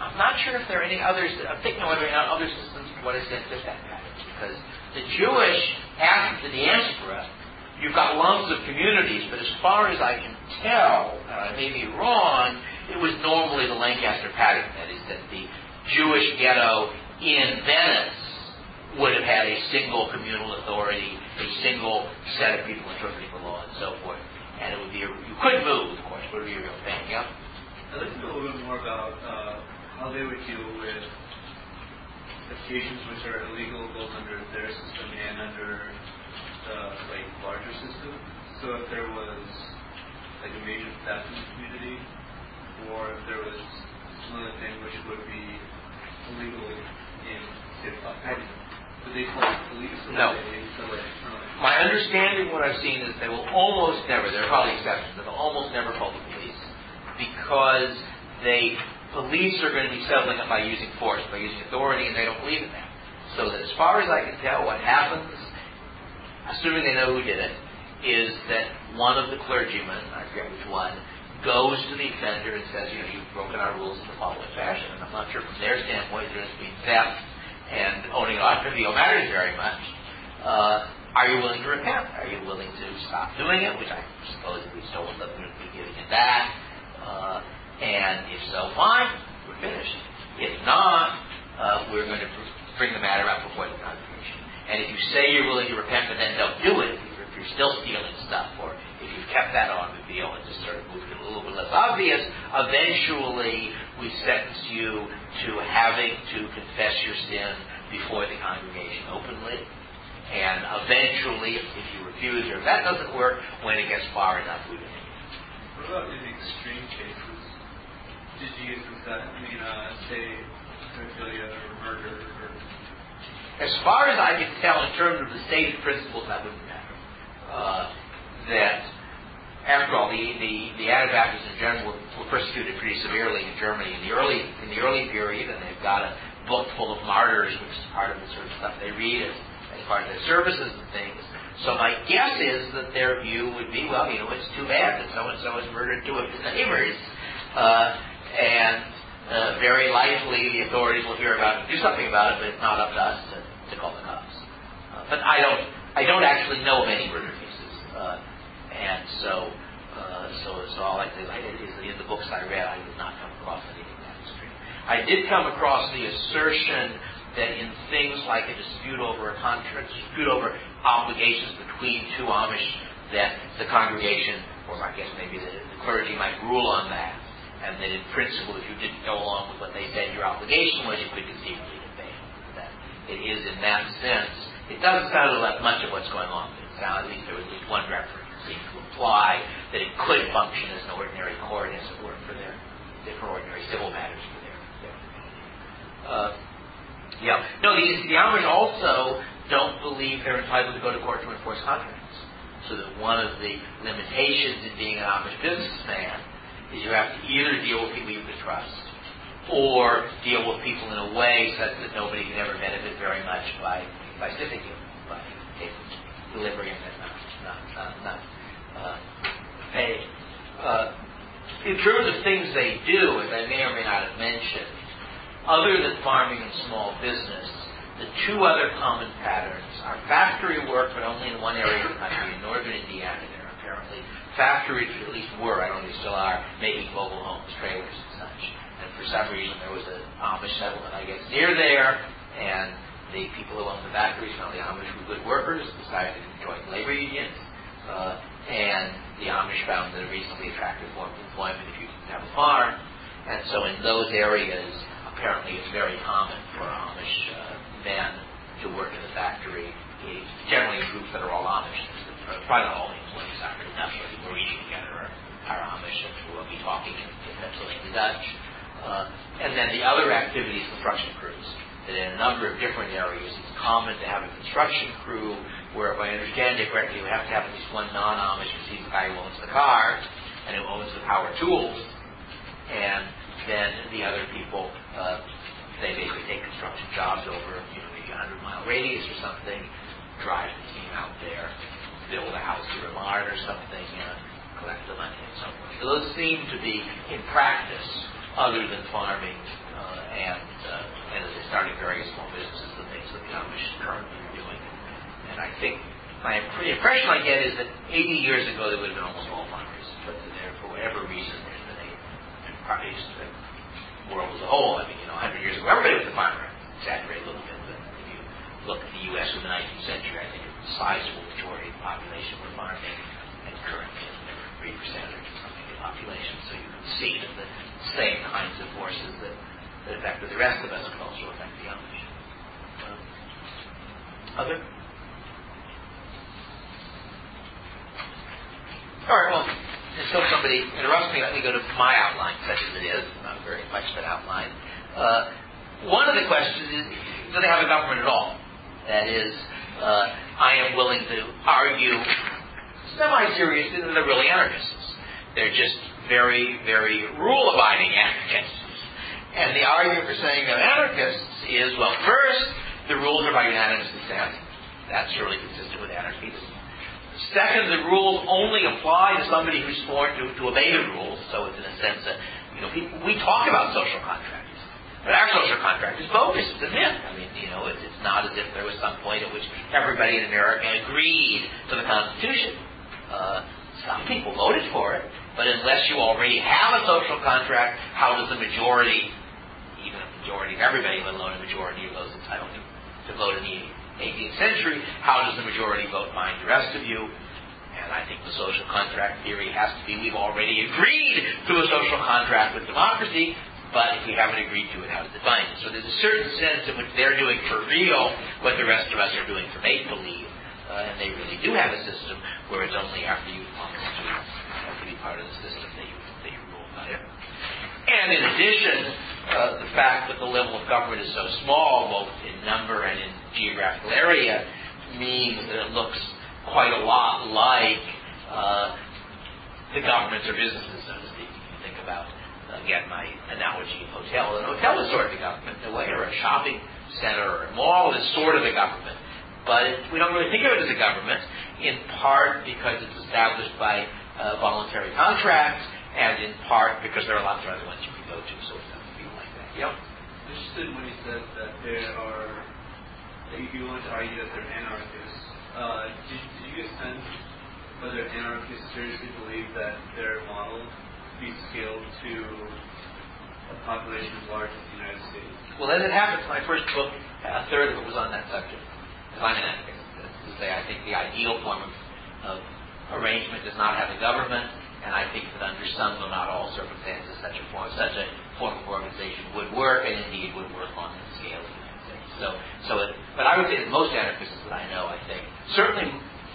Speaker 1: I'm not sure if there are any others. I'm thinking whether or not other systems to what extent fit that pattern. Because the Jewish, after the diaspora, you've got lumps of communities, but as far as I can tell, and I may be wrong, it was normally the Lancaster pattern. That is, that the Jewish ghetto in Venice would have had a single communal authority, a single set of people interpreting the law, and so forth. And it would be, you could move, of course, but it would be a real thing, yeah?
Speaker 3: I'd like to know a little bit more about how they would deal with occasions which are illegal both under their system and under the larger system. So if there was like a major theft in the community, or if there was some other thing which would be illegal in say would they call the police? Or
Speaker 1: No. My understanding, what I've seen, is they will almost never, there are probably exceptions, but they'll almost never call the police. Because police are going to be settling it by using force, by using authority, and they don't believe in that. So that as far as I can tell, what happens, assuming they know who did it, is that one of the clergymen, I forget which one, goes to the offender and says, you've broken our rules in the following fashion. And I'm not sure from their standpoint, there is between theft and owning automobile matters very much. Are you willing to repent? Are you willing to stop doing it? Which I suppose if we stole them, we would be giving it back. And if so, fine, we're finished. If not, we're going to bring the matter up before the congregation. And if you say you're willing to repent but then don't do it, if you're still stealing stuff, or if you've kept that on the deal and just sort of moved it a little bit less obvious, eventually we sentence you to having to confess your sin before the congregation openly. And eventually, if you refuse or if that doesn't work, when it gets far enough, we can.
Speaker 3: What about in extreme cases? Did you use that? Say, pedophilia or murder? Or...
Speaker 1: As far as I can tell, in terms of the stated principles, that wouldn't matter. That, after all, the Anabaptists in general were persecuted pretty severely in Germany in the early period, and they've got a book full of martyrs, which is part of the sort of stuff they read as part of their services and things. So my guess is that their view would be, well, it's too bad that so-and-so has murdered two of his neighbors. And very likely the authorities will hear about it and do something about it, but it's not up to us to call the cops. But I don't actually know of any murder cases. And so all I can say is that in the books I read, I did not come across anything that extreme. I did come across the assertion that in things like a dispute over a contract, dispute over obligations between two Amish, that the congregation, or I guess maybe the clergy, might rule on that, and that in principle, if you didn't go along with what they said your obligation was, you could conceivably obey that. It is in that sense. It doesn't sound like much of what's going on. It sounds, at least there was at least one reference that seemed to imply that it could function as an ordinary court, as it were, for ordinary civil matters for their No, the Amish also don't believe they're entitled to go to court to enforce contracts. So that one of the limitations in being an Amish businessman is you have to either deal with people you can trust, or deal with people in a way such that nobody can ever benefit very much by sifting you, by delivering it not paid. In terms of things they do, as I may or may not have mentioned, other than farming and small business, the two other common patterns are factory work, but only in one area of the country, in northern Indiana. There are apparently factories, at least were, I don't know if they still are, making mobile homes, trailers and such. And for some reason there was an Amish settlement, I guess, near there, and the people who owned the factories found the Amish were good workers, decided to join labor unions, and the Amish found that a reasonably attractive form of employment if you didn't have a farm. And so in those areas, apparently it's very common for Amish men to work in the factory, generally in groups that are all Amish. Probably not all the employees are, but enough of the people reading together are Amish, and we'll be talking in Pennsylvania Dutch. And then the other activity is construction crews. That in a number of different areas, it's common to have a construction crew where, if I understand it correctly, you have to have at least one non-Amish, who's the guy who owns the car and who owns the power tools, and then the other people, they basically take construction jobs over, maybe a 100-mile radius or something, drive the team out there, build a house or a barn or something, collect the money and so forth. So those seem to be, in practice, other than farming and as they started various small businesses, the things that the Amish currently are doing. And I think the impression I get is that 80 years ago they would have been almost all farmers, but there, for whatever reason, there's been probably the world as a whole. 100 years ago, everybody was a farmer. Exaggerate a little bit, but if you look at the U.S. in the 19th century, I think a sizable majority of the population were farming, and currently it's never 3% or something of the population. So you can see that the same kinds of forces that affected the rest of us could also affect the Amish. Other? All right, well, until somebody interrupts me, let me go to my outline, such as it is. Not very much of an outline. One of the questions is, do they have a government at all? That is, I am willing to argue semi-seriously that they're really anarchists. They're just very, very rule-abiding anarchists. And the argument for saying they're anarchists is, well, first, the rules are by unanimous consent. That's surely consistent with anarchy. Second, the rules only apply to somebody who's sworn to obey the rules. So it's in a sense that, we talk about social contracts. But our social contract is bogus. It's a myth. It's not as if there was some point at which everybody in America agreed to the Constitution. Some people voted for it, but unless you already have a social contract, how does the majority, even a majority of everybody, let alone a majority of those entitled to vote in the 18th century, how does the majority vote bind the rest of you? And I think the social contract theory has to be, we've already agreed to a social contract with democracy, but if we haven't agreed to it, how does it bind us? So there's a certain sense in which they're doing for real what the rest of us are doing for make-believe, and they really do have a system where it's only after you promise to be part of the system that you rule by it. And in addition, the fact that the level of government is so small, both in number and in geographical area, means that it looks quite a lot like the governments or businesses, so to speak. If you think about, again, my analogy of hotel. An hotel is sort of the government in a way, or a shopping center or a mall is sort of the government. But we don't really think of it as a government, in part because it's established by voluntary contracts, and in part because there are lots of other ones you can go to, so it doesn't feel like that. Yep.
Speaker 3: Interested when you said that you want to argue that they're anarchists. Did you get a sense whether anarchists seriously believe that their model be scaled to a population as large as the United States?
Speaker 1: Well, as it happens, my first book, a third of it was on that subject. Because I'm an anarchist. To say, I think the ideal form of arrangement does not have a government, and I think that under some, though not all circumstances, such a form of organization would work, and indeed would work on the scale of the United States. But I would say that most anarchists that I know, I think, certainly,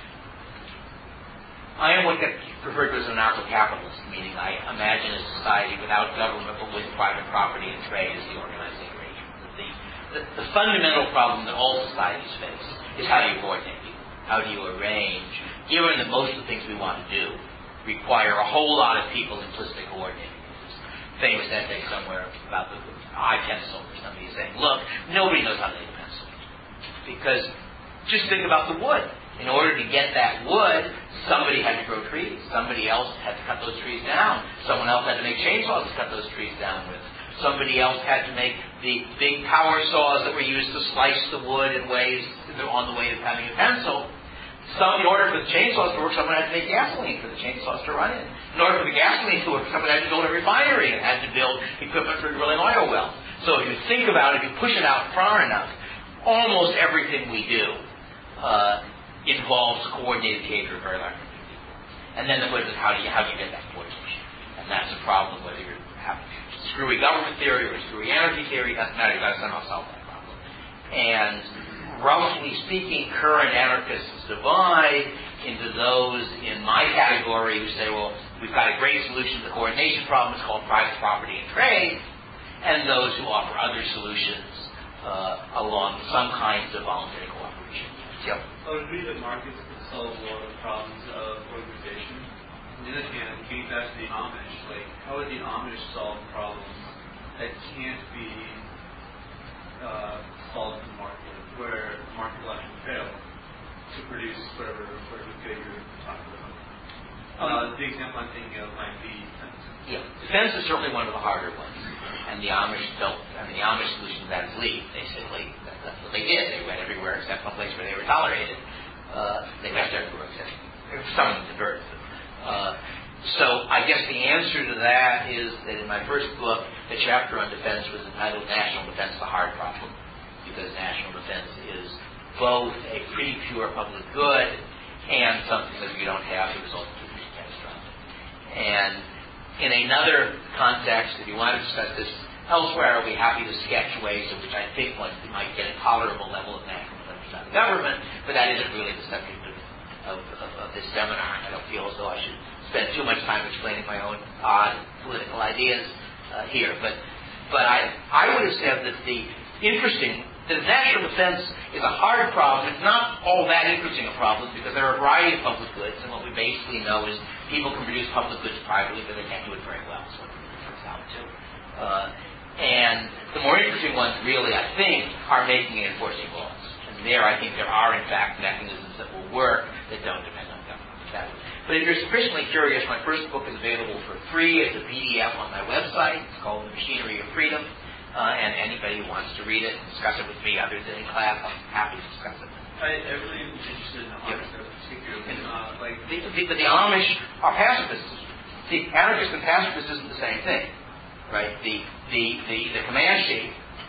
Speaker 1: I am what gets referred to as an anarcho-capitalist, meaning I imagine a society without government but with private property and trade as the organizing arrangement. The fundamental problem that all societies face is how do you coordinate people? How do you arrange, given that most of the things we want to do require a whole lot of people implicitly coordinating. There's a famous essay somewhere about the iPencil, where somebody is saying, look, nobody knows how to make a pencil. Because just think about the wood. In order to get that wood, somebody had to grow trees. Somebody else had to cut those trees down. Someone else had to make chainsaws to cut those trees down with. Somebody else had to make the big power saws that were used to slice the wood in ways on the way of having a pencil. In order for the chainsaws to work, someone had to make gasoline for the chainsaws to run in. In order for the gasoline to work, someone had to build a refinery and had to build equipment for drilling oil wells. So if you think about it, if you push it out far enough, almost everything we do involves coordinated behavior of very large groups of people. And then the question is, how do you get that coordination? And that's a problem whether you have screwy government theory or screwy anarchy theory. Doesn't matter. You've got to somehow solve that problem. And roughly speaking, current anarchists divide into those in my category who say, well, we've got a great solution to the coordination problem. It's called private property and trade. And those who offer other solutions along some kinds of voluntary cooperation. Yep.
Speaker 3: I would agree that markets can solve a lot of the problems of organization. On the other hand, getting back to the Amish, how would the Amish solve problems that can't be solved in the market, where the market will actually fail to produce whatever good you're talking about? The example I'm thinking of might be defense.
Speaker 1: Yeah, defense is certainly one of the harder ones. and the Amish don't. I mean, the Amish solution to that is leave. Basically, that's what they did. They went everywhere except one place where they were tolerated. They went everywhere except some of them converted. So I guess the answer to that is that in my first book, the chapter on defense was entitled "National Defense: The Hard Problem," because national defense is both a pretty pure public good and something that if you don't have, the result could be catastrophic. And in another context, if you want to discuss this elsewhere, I'll be happy to sketch ways in which I think one might get a tolerable level of national defense by the government, but that isn't really the subject of this seminar. I don't feel as though I should spend too much time explaining my own odd political ideas here. But I would have said that that national defense is a hard problem. It's not all that interesting a problem because there are a variety of public goods, and what we basically know is people can produce public goods privately, but they can't do it very well. So it comes out to. And the more interesting ones, really, I think, are making and enforcing laws. And there, I think there are, in fact, mechanisms that will work that don't depend on government. But if you're sufficiently curious, my first book is available for free as a PDF on my website. It's called The Machinery of Freedom. And anybody who wants to read it and discuss it with me other than in class, I'm happy to discuss it.
Speaker 3: I really am interested in the Amish particularly.
Speaker 1: But the Amish are pacifists. See, anarchists and pacifists isn't the same thing, right? The Comanche,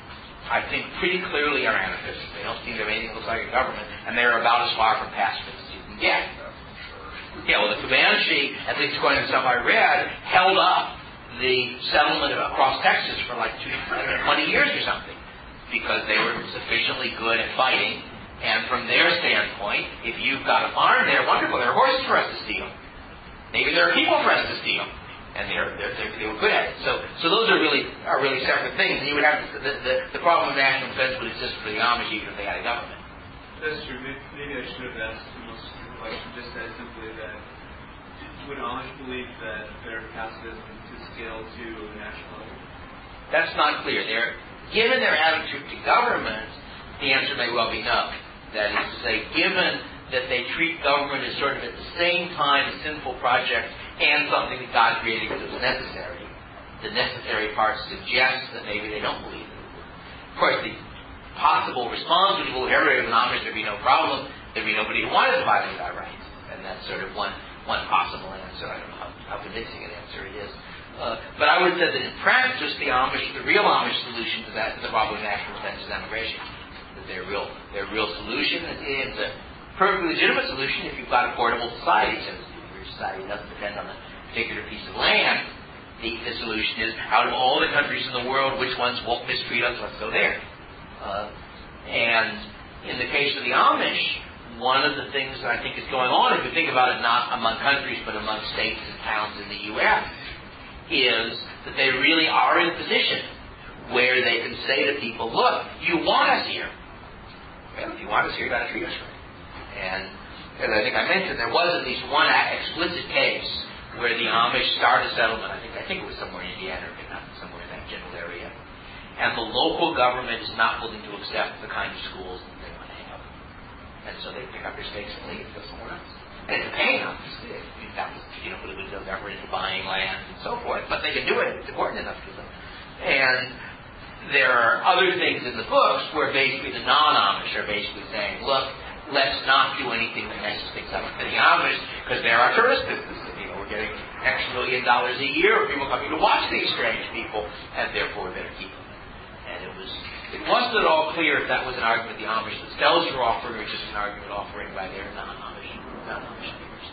Speaker 1: I think, pretty clearly are anarchists. They don't seem to have anything that looks like a government, and they're about as far from pacifists as you can get. Yeah, well, the Comanche, at least according to stuff I read, held up the settlement across Texas for like 20 years or something because they were sufficiently good at fighting. And from their standpoint, if you've got a farm there, wonderful, there are horses for us to steal. Maybe there are people for us to steal. And they were good at it. So those are really separate things. And you would have the problem of national defense would exist for the Amish even if they had a government.
Speaker 3: That's true. Maybe I should have asked the most simple question just as simply that would Amish believe that their pacifism could scale to national level?
Speaker 1: That's not clear. Given their attitude to government, the answer may well be no. That is to say, given that they treat government as sort of at the same time a sinful project and something that God created because it was necessary, the necessary part suggests that maybe they don't believe it. Of course, the possible response would be, well, everybody was an Amish, there'd be no problem, there'd be nobody who wanted to violate our rights. And that's sort of one possible answer. I don't know how convincing an answer it is. But I would say that in practice, the real Amish solution to that, to the problem of national defense is emigration. That their real solution is a perfectly legitimate solution if you've got a portable society. So your society doesn't depend on a particular piece of land. The solution is, out of all the countries in the world, which ones won't mistreat us, let's go there. And in the case of the Amish, one of the things that I think is going on, if you think about it not among countries but among states and towns in the U.S., is that they really are in a position where they can say to people, look, you want us here. Well, if you want us here, you've got to treat us right. And as I think I mentioned, there was at least one explicit case where the Amish started a settlement. I think it was somewhere in Indiana, or not somewhere in that general area. And the local government is not willing to accept the kind of schools that they want to have. And so they pick up their stakes and leave and go somewhere else. And it's a pain, obviously. That was, for the Windsor government into buying land and so forth. But they can do it. It's important enough to them. And there are other things in the books where basically the non-Amish are basically saying, look, let's not do anything that messes things up for the Amish because they're our tourist business. We're getting X $million a year of people coming to watch these strange people, and therefore we better keep them. And it wasn't at all clear if that was an argument the Amish themselves were offering or just an argument offering by their non-Amish neighbors.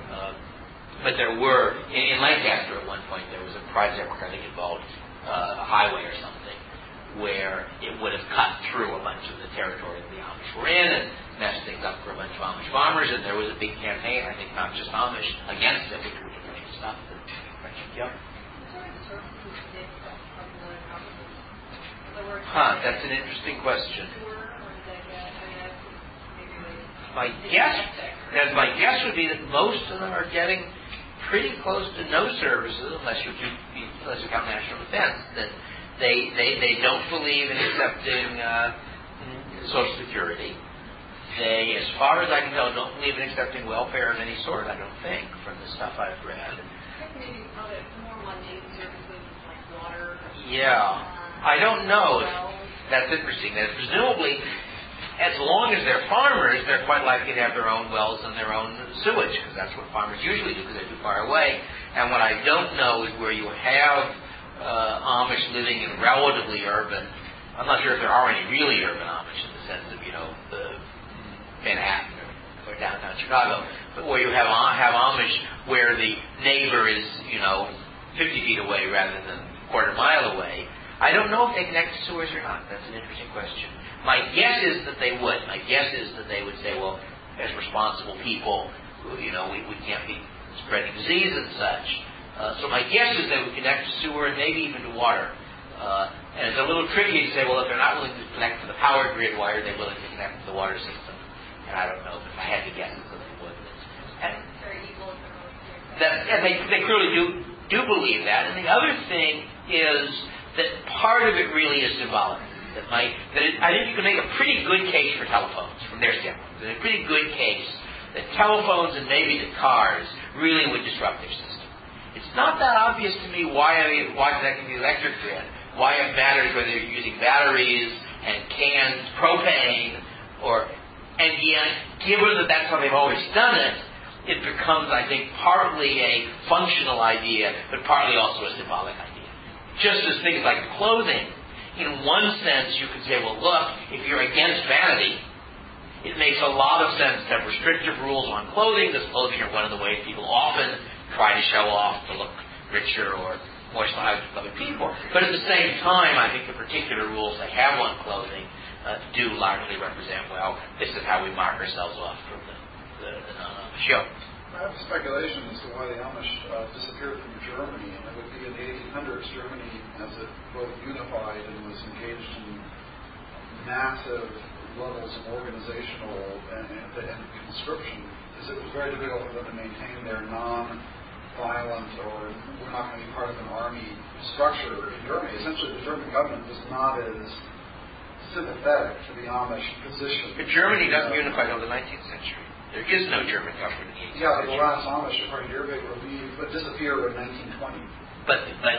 Speaker 1: But there were, in Lancaster at one point, there was a project I think involved a highway or something where it would have cut through a bunch of the territory that the Amish were in and messed things up for a bunch of Amish farmers, and there was a big campaign, I think not just Amish, against it, which would have stopped it. Yep. That's an interesting question. My guess would be that most of them are getting pretty close to no services unless you count national defense. That they don't believe in accepting Social Security. They, as far as I can tell, don't believe in accepting welfare of any sort. I don't think, from the stuff I've read.
Speaker 4: Maybe more mundane services like water.
Speaker 1: Yeah. I don't know. That's interesting. That presumably, as long as they're farmers, they're quite likely to have their own wells and their own sewage, because that's what farmers usually do, because they're too far away. And what I don't know is where you have Amish living in relatively urban. I'm not sure if there are any really urban Amish in the sense of, the Manhattan or downtown Chicago, but where you have Amish where the neighbor is, 50 feet away rather than a quarter mile away. I don't know if they connect to sewers or not. That's an interesting question. My guess is that they would. My guess is that they would say, well, as responsible people, we can't be spreading disease and such. So my guess is they would connect to sewer and maybe even to water. And it's a little tricky to say, well, if they're not willing to connect to the power grid, why are they willing to connect to the water system? And I don't know. If I had to guess, so they would. And they clearly do believe that. And the other thing is that part of it really is symbolic. I think you can make a pretty good case for telephones from their standpoint. There's a pretty good case that telephones and maybe the cars really would disrupt their system. It's not that obvious to me why connecting the electric grid, why it matters whether you're using batteries and canned propane, and yet, given that that's how they've always done it, it becomes, I think, partly a functional idea, but partly also a symbolic idea. Just as things like clothing, in one sense, you could say, well, look, if you're against vanity, it makes a lot of sense to have restrictive rules on clothing, because clothing are one of the ways people often try to show off to look richer or more stylish than other people. But at the same time, I think the particular rules they have on clothing do largely represent, well, this is how we mark ourselves off from the show.
Speaker 2: I have a speculation as to why the Amish disappeared from Germany, and it would be in the 1800s, Germany, as it both unified and was engaged in massive levels of organizational and conscription, is it was very difficult for them to maintain their non-violent or we're not going to be part of an army structure in Germany. Essentially, the German government was not as sympathetic to the Amish position.
Speaker 1: But Germany doesn't unify until the 19th century. There is no German government in the 18th century.
Speaker 2: Yeah, but the last Amish, according to your paper, would disappear in 1920.
Speaker 1: But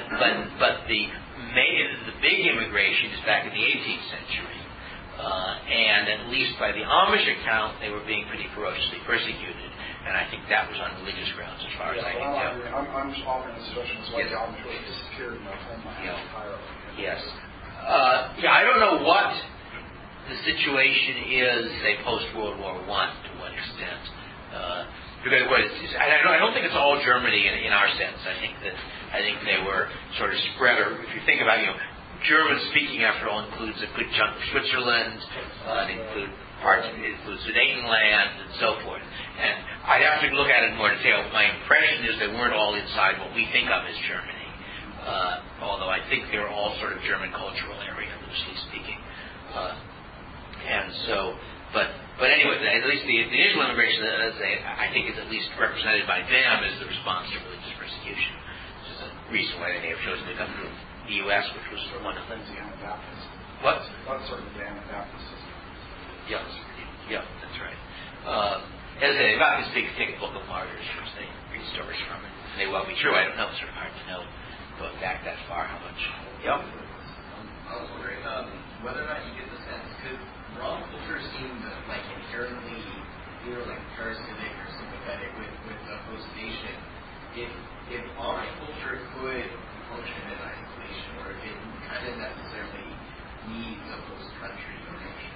Speaker 1: the big immigration is back in the 18th century, and at least by the Amish account, they were being pretty ferociously persecuted, and I think that was on religious grounds, as far as I can tell.
Speaker 2: I'm just offering a suggestion as why the Amish would have disappeared in their homeland entirely.
Speaker 1: Yes. I don't know what the situation is, say, post-World War I, to what extent. I don't think it's all Germany in our sense. I think they were sort of spread. Or if you think about, German speaking, after all, includes a good chunk of Switzerland. It includes Sudetenland and so forth. And I'd have to look at it in more detail. My impression is they weren't all inside what we think of as Germany. Although I think they were all sort of German cultural area, loosely speaking. But anyway, at least the initial immigration, I think, is at least represented by them as the response to religious persecution. Which is a reason why they may have chosen to come to the U.S., which was one of them.
Speaker 2: Lindsay Anabaptist.
Speaker 1: What?
Speaker 2: That's sort of the Anabaptist system.
Speaker 1: Yeah, that's right. As I say, they've got this big, thick book of martyrs, which they read stories from. It may well be true. I don't know. It's sort of hard to know, going back that far, how much. Yep.
Speaker 5: I was wondering whether or not you get the sense, because Rom culture seemed like inherently either like parasitic or sympathetic with the host nation. If Amish culture could function in isolation, or if it kind of necessarily needs a host country or nation.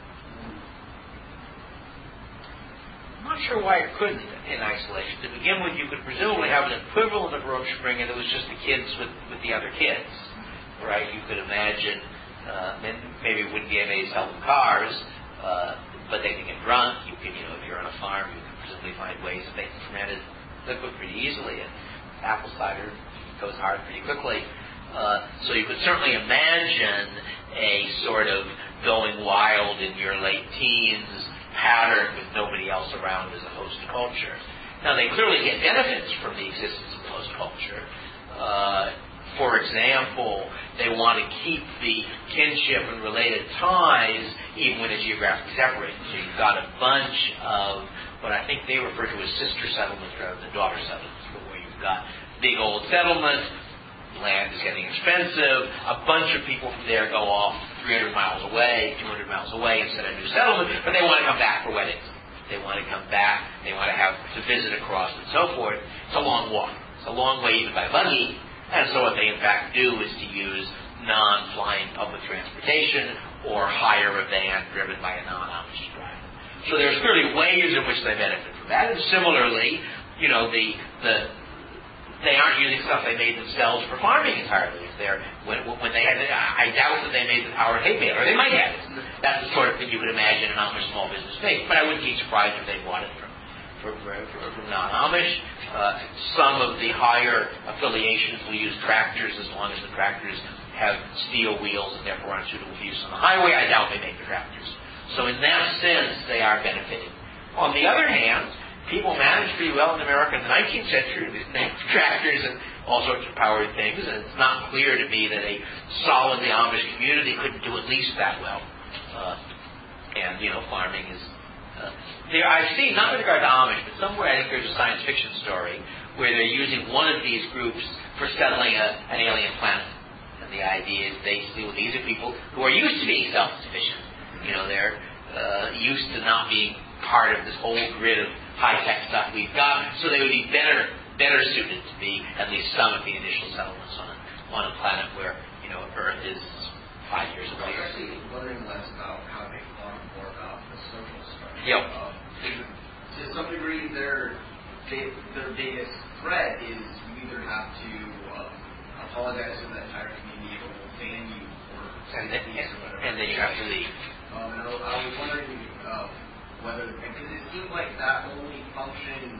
Speaker 1: I'm not sure why it couldn't in isolation. To begin with, you could presumably have an equivalent of Roach Springer that was just the kids with the other kids, right? You could imagine, maybe it wouldn't be able to sell them cars, but they can get drunk. You can, if you're on a farm, you can presumably find ways of making fermented liquid pretty easily, and apple cider goes hard pretty quickly. So you could certainly imagine a sort of going wild in your late teens pattern with nobody else around as a host culture. Now, they clearly get benefits from the existence of host culture. For example, they want to keep the kinship and related ties even when they're geographically separated. So you've got a bunch of what I think they refer to as sister settlements rather than daughter settlements, where you've got big old settlements, land is getting expensive. A bunch of people from there go off 300 miles away, 200 miles away instead of a new settlement, but they want to come back for weddings. They want to come back. They want to visit across and so forth. It's a long walk. It's a long way even by buggy. And so what they in fact do is to use non-flying public transportation or hire a van driven by a non-Amish driver. So there's clearly ways in which they benefit from that. And similarly, they aren't using stuff they made themselves for farming entirely. When they had, I doubt that they made the power hay bale, or they might have. That's the sort of thing you could imagine an Amish small business makes. But I wouldn't be surprised if they bought it from non-Amish. Some of the higher affiliations will use tractors as long as the tractors have steel wheels and therefore aren't suitable for use on the highway. I doubt they make the tractors. So in that sense, they are benefiting. On the other hand, people managed pretty well in America in the 19th century with tractors and all sorts of powered things, and it's not clear to me that a solidly Amish community couldn't do at least that well. Farming is... there, I've seen, not with regard to Amish, but somewhere I think there's a science fiction story where they're using one of these groups for settling an alien planet. And the idea is basically, well, these are people who are used to being self-sufficient. They're used to not being part of this whole grid of high-tech stuff we've got, so they would be better suited to be at least some of the initial settlements on a planet where, Earth is 5 years away.
Speaker 5: I was actually wondering less about how they farm, more about the social structure.
Speaker 1: Yep.
Speaker 5: To some degree, their biggest threat is you either have to apologize to the entire community or will ban you or whatever.
Speaker 1: And then you have to leave.
Speaker 5: And I was wondering whether, because it seems like that only functions.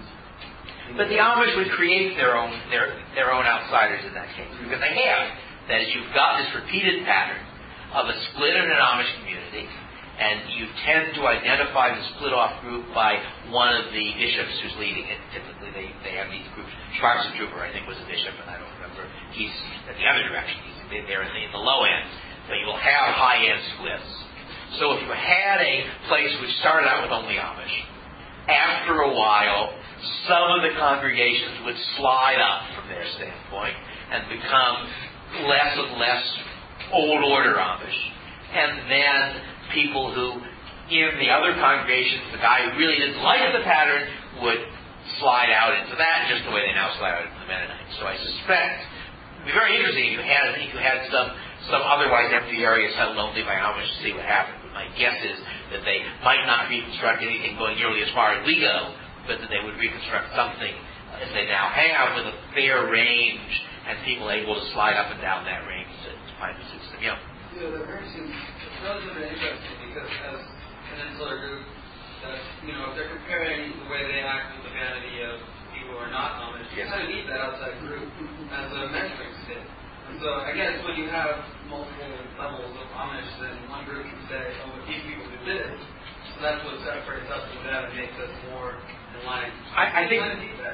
Speaker 1: But the Amish would create their own outsiders in that case, because they have. That is, you've got this repeated pattern of a split in an Amish community, and you tend to identify the split-off group by one of the bishops who's leading it. Typically, they have these groups. Schwarzentrooper, I think, was a bishop, and I don't remember. He's at the other direction. They're in the low end. But you will have high-end splits. So if you had a place which started out with only Amish, after a while, some of the congregations would slide up from their standpoint and become less and less old order Amish. And then people who, in the other congregations, the guy who really didn't like the pattern would slide out into that, just the way they now slide out into the Mennonites. So I suspect it would be very interesting if you had some otherwise empty area settled only by Amish to see what happened. But my guess is that they might not reconstruct anything going nearly as far as we go, but that they would reconstruct something as they now have with a fair range and people able to slide up and down that range to find the system.
Speaker 6: The range seems relatively interesting because as an insular group, that if they're comparing the way they act with the vanity of people who are not Amish, you kind of need that outside group as a measuring stick. And so I guess when you have multiple levels of Amish, then one group can say, oh, if these people do this, so that's what separates us from them and makes us more in line.
Speaker 1: I think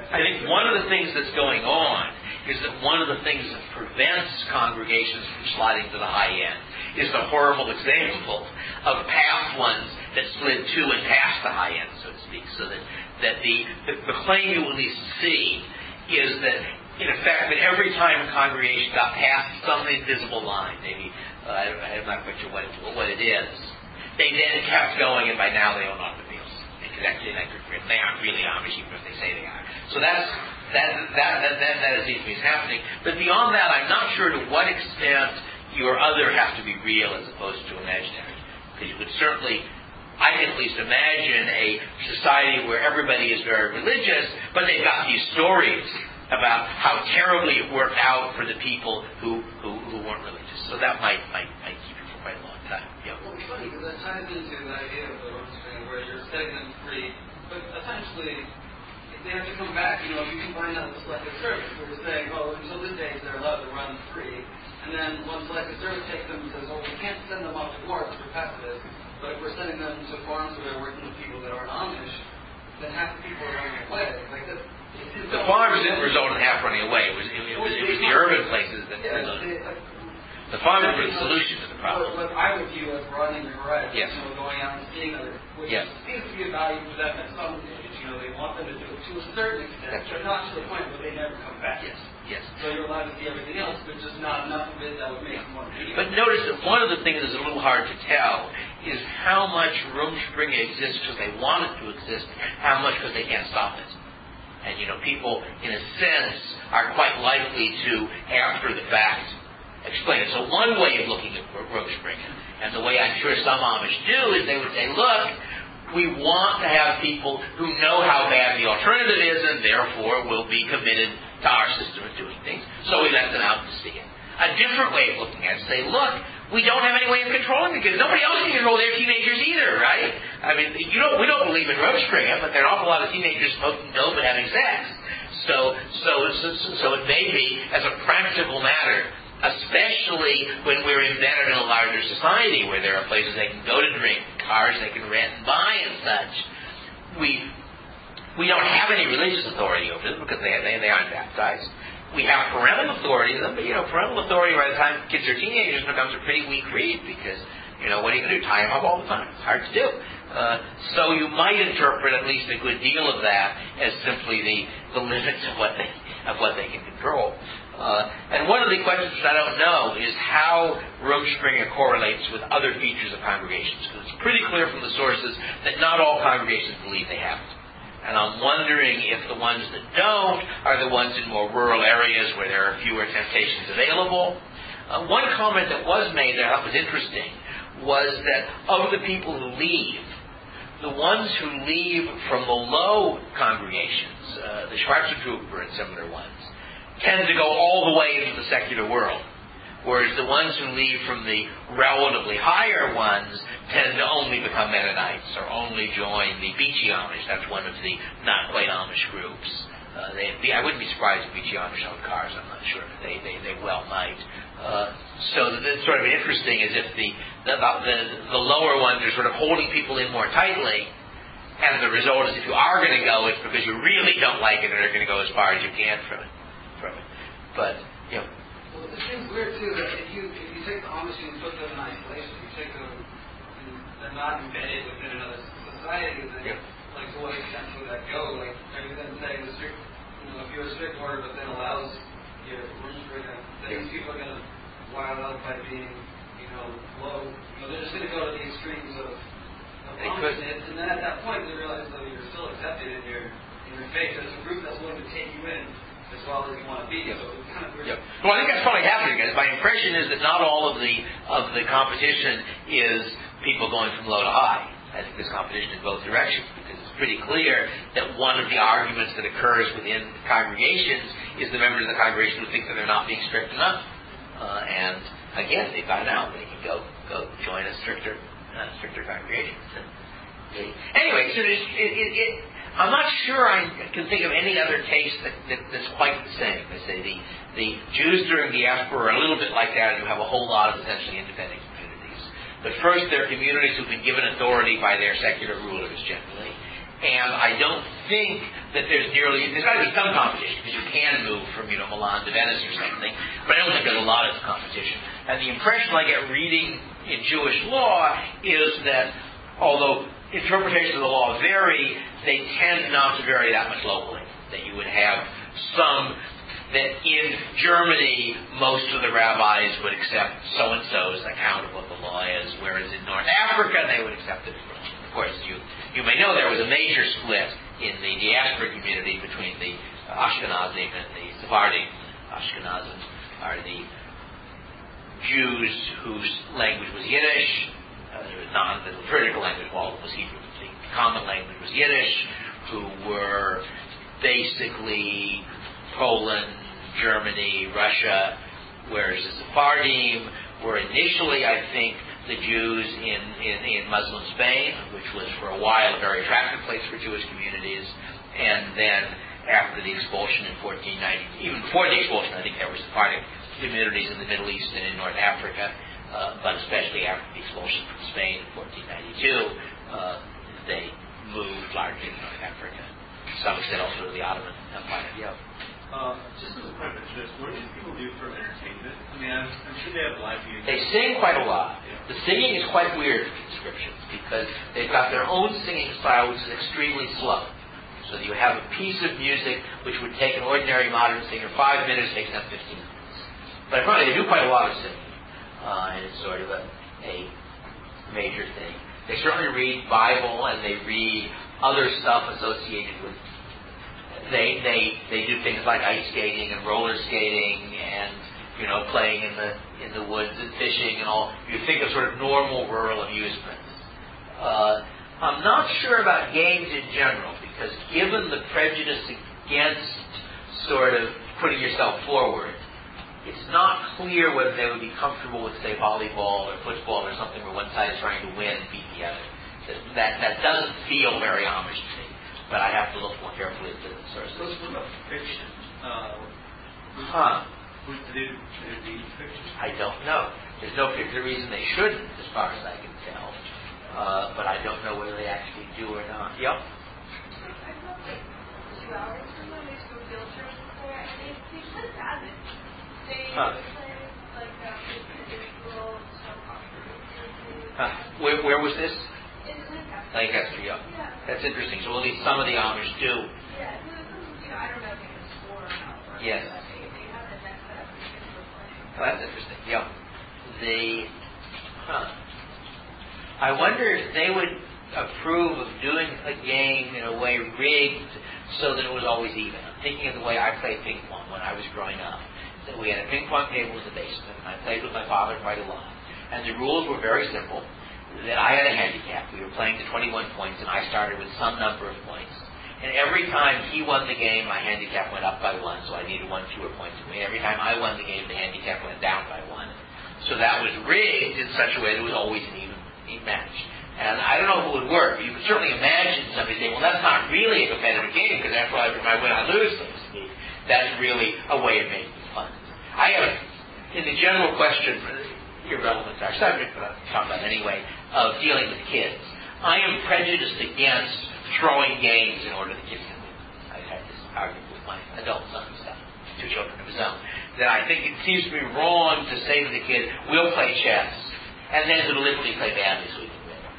Speaker 1: one of the things that's going on is that one of the things that prevents congregations from sliding to the high end is the horrible example of past ones that slid to and past the high end, so to speak. So that the claim you will at least see is that, in effect, that every time a congregation got past some invisible line, maybe, I'm not quite sure what it is, they then kept going, and by now they own automobiles. They connect to the electric grid. They aren't really Amish, even if they say they are. So that seems to be happening. But beyond that, I'm not sure to what extent your other has to be real as opposed to imaginary. Because you would certainly, I can at least imagine a society where everybody is very religious, but they've got these stories about how terribly it worked out for the people who weren't religious. So that might keep you for quite a long time. Yeah.
Speaker 6: Well, it's funny because that ties into the idea of the homesteading where you're setting them free, but essentially they have to come back. If you combine that with selective service, where we're saying, until this age they're allowed to run free, and then once selective service takes them and says, we can't send them off to war because we're pacifists, but if we're sending them to farms where they're working with people that aren't Amish, then half the people are running away.
Speaker 1: The farms didn't result in half running away. It was the urban places that resulted. The farmers were the solution to the problem.
Speaker 6: What I would view as broadening the horizon,
Speaker 1: Yes.
Speaker 6: going out and seeing other, which
Speaker 1: Yes.
Speaker 6: seems to be a value for them at some stage. They want them to do it to a certain extent,
Speaker 1: That's
Speaker 6: but
Speaker 1: right.
Speaker 6: not to the point where they never come back.
Speaker 1: Yes.
Speaker 6: So you're allowed to see everything else, but just not enough of it that would make them want to be.
Speaker 1: But notice that one of the things that's a little hard to tell is how much Rumspringa exists because they want it to exist, how much because they can't stop it. And, people, in a sense, are quite likely to, after the fact, explain it. So one way of looking at Rumspringa, and the way I'm sure some Amish do, is they would say, look, we want to have people who know how bad the alternative is and therefore will be committed to our system of doing things. So we let them out to see it. A different way of looking at it is say, look, we don't have any way of controlling it because nobody else can control their teenagers either, right? I mean, we don't believe in Rumspringa, but there are an awful lot of teenagers smoking dope and having sex. So it may be, as a practical matter, especially when we're embedded in a larger society where there are places they can go to drink, cars they can rent and buy and such, we don't have any religious authority over them because they aren't baptized. We have parental authority over them, but parental authority by the time kids are teenagers becomes a pretty weak reed because, what are you going to do? Tie them up all the time. It's hard to do. So you might interpret at least a good deal of that as simply the limits of what they can control. And one of the questions that I don't know is how Rumspringa correlates with other features of congregations. Because it's pretty clear from the sources that not all congregations believe they have it. And I'm wondering if the ones that don't are the ones in more rural areas where there are fewer temptations available. One comment that was made that I thought was interesting was that of the people who leave, the ones who leave from the low congregations, the Schwarzentrupper and similar ones, tend to go all the way into the secular world. Whereas the ones who leave from the relatively higher ones tend to only become Mennonites or only join the Beachy Amish. That's one of the not quite Amish groups. I wouldn't be surprised if Beachy Amish owned cars. I'm not sure. They well might. So it's sort of interesting as if the lower ones are sort of holding people in more tightly. And the result is if you are going to go, it's because you really don't like it and are going to go as far as you can from it. But,
Speaker 6: Well, it seems weird, too, that if you take the Amish and put them in isolation, you take them, and they're not embedded within another society, then, like, to what extent would that go? Like, are you then saying the strict, if you're a strict order, but then allows your Rumspringa, that these people are going to wild out by being, low, they're just going to go to the extremes of Amishness, and then at that point, they realize that you're still accepted in your faith. There's a group that's willing to take you in as well as you want to be. So it's kind of weird.
Speaker 1: Well, I think that's probably happening. My impression is that not all of the competition is people going from low to high. I think there's competition in both directions because it's pretty clear that one of the arguments that occurs within congregations is the members of the congregation who think that they're not being strict enough. And again, they find out they can go join a stricter congregation. Anyway, so I'm not sure I can think of any other case that's quite the same. I say the Jews during diaspora are a little bit like that, and you have a whole lot of essentially independent communities. But first, they're communities who've been given authority by their secular rulers generally. And I don't think that there's got to be some competition, because you can move from, Milan to Venice or something, but I don't think there's a lot of competition. And the impression I get reading in Jewish law is that, although interpretations of the law vary, they tend not to vary that much locally. That you would have that in Germany, most of the rabbis would accept so-and-so's account of what the law is, whereas in North Africa, they would accept it differently. Of course, you may know there was a major split in the diaspora community between the Ashkenazim and the Sephardim. Ashkenazim are the Jews whose language was Yiddish. The liturgical language was Hebrew. The common language was Yiddish, who were basically Poland, Germany, Russia, whereas the Sephardim were initially, I think, the Jews in Muslim Spain, which was for a while a very attractive place for Jewish communities, and then after the expulsion in 1490, even before the expulsion, I think there were Sephardic communities in the Middle East and in North Africa. But especially after the expulsion from Spain in 1492, they moved largely to North Africa. To some extent also to the Ottoman Empire.
Speaker 3: Just as a point of interest, what do these people do for entertainment? I mean, I'm sure they have live music.
Speaker 1: They sing quite a lot.
Speaker 3: Yeah.
Speaker 1: The singing is quite weird for conscriptions because they've got their own singing style, which is extremely slow. So you have a piece of music which would take an ordinary modern singer 5 minutes, takes them 15 minutes. But apparently they do quite a lot of singing, and it's sort of a major thing. They certainly read Bible and they read other stuff associated with. They do things like ice skating and roller skating and playing in the woods and fishing and all. You think of sort of normal rural amusements. I'm not sure about games in general because given the prejudice against sort of putting yourself forward, it's not clear whether they would be comfortable with, say, volleyball or football or something where one side is trying to win and beat the other. That doesn't feel very Amish to me, but I have to look more carefully at the sources.
Speaker 3: What about fiction? Would they read fiction?
Speaker 1: I don't know. There's no particular reason they shouldn't, as far as I can tell. But I don't know whether they actually do or not. Yep.
Speaker 4: I felt like 2 hours from them, we used to go field trips before, and they played badminton. They played like individual
Speaker 1: Where was this?
Speaker 4: in Lancaster.
Speaker 1: Lancaster, yeah. That's interesting. So at least some of the Amish do.
Speaker 4: Yeah, there was some, I don't know if they can score or not.
Speaker 1: Yes.
Speaker 4: But they have the net set up and kids were playing.
Speaker 1: Oh, that's interesting. Yeah. I wonder if they would approve of doing a game in a way rigged so that it was always even. I'm thinking of the way I played ping pong when I was growing up. That we had a ping pong table in the basement, and I played with my father quite a lot. And the rules were very simple. That I had a handicap. We were playing to 21 points, and I started with some number of points. And every time he won the game, my handicap went up by 1, so I needed 1 fewer points to win. Every time I won the game, the handicap went down by 1. So that was rigged in such a way that it was always an even match. And I don't know if it would work, but you could certainly imagine somebody saying, well, that's not really a competitive game, because after all, if I win, I lose, so to speak. That's really a way of making fun. I have, in the general question, irrelevant to our subject, but I'll talk about it anyway, of dealing with kids. I am prejudiced against throwing games in order that kids can win. I've had this argument with my adult son and stuff, 2 children of his own, that I think it seems to be wrong to say to the kid, we'll play chess, and then deliberately play badly so we can win.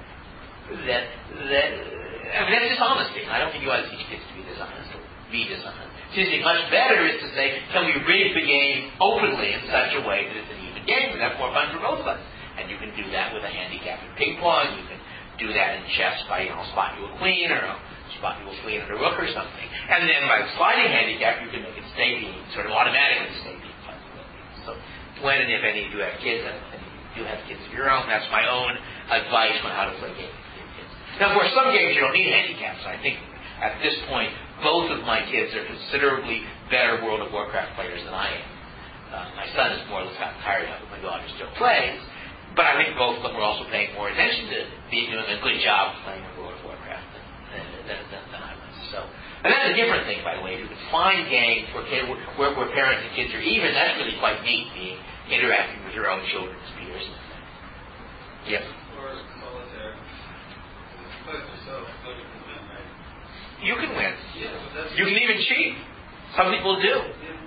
Speaker 1: That's dishonesty. I don't think you ought to teach kids to be dishonest or be dishonest. It seems to be much better is to say, can we rig the game openly in such a way that it's an even game, and that's more fun for both of us. And you can do that with a handicap in ping pong. You can do that in chess by, spot you a queen or spot you a queen and a rook or something. And then by the sliding handicap, you can make it stay being sort of automatically stay being fun. So when and if any of you have kids, and you have kids of your own, that's my own advice on how to play games with your kids. Now, of course, some games you don't need handicaps. I think at this point, both of my kids are considerably better World of Warcraft players than I am. My son is more or less gotten tired of it. My daughter still plays. But I think both of them were also paying more attention to doing a good job playing in World of Warcraft than I was. So, and that's a different thing, by the way. If you can find games where parents and kids are even, that's really quite neat, interacting with your own children's peers. Yep.
Speaker 6: Or solitaire. You play yourself, so you can win, right?
Speaker 1: You can win.
Speaker 6: Yeah, but that's...
Speaker 1: You can even cheat. Some people do.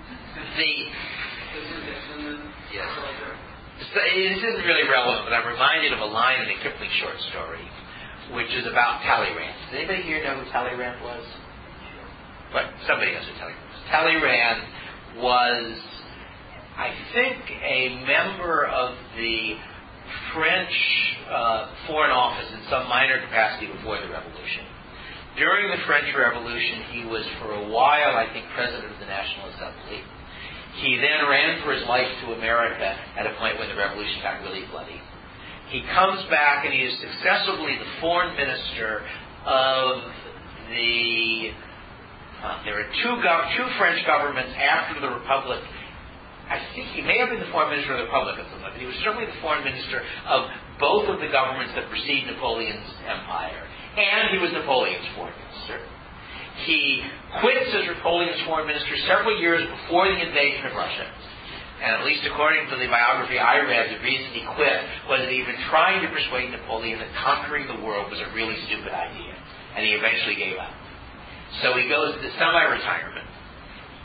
Speaker 6: Yes.
Speaker 1: This isn't really relevant, but I'm reminded of a line in a Kipling short story, which is about Talleyrand. Does anybody here know who Talleyrand was? What? Somebody knows who Talleyrand was. Talleyrand was, I think, a member of the French Foreign Office in some minor capacity before the Revolution. During the French Revolution, he was for a while, I think, president of the National Assembly. He then ran for his life to America at a point when the revolution got really bloody. He comes back and he is successively the foreign minister of the... there are two French governments after the Republic. I think he may have been the foreign minister of the Republic at some point, but he was certainly the foreign minister of both of the governments that precede Napoleon's empire. And he was Napoleon's foreign minister. He quits as Napoleon's foreign minister several years before the invasion of Russia. And at least according to the biography I read, the reason he quit was that he had been trying to persuade Napoleon that conquering the world was a really stupid idea. And he eventually gave up. So he goes to semi-retirement.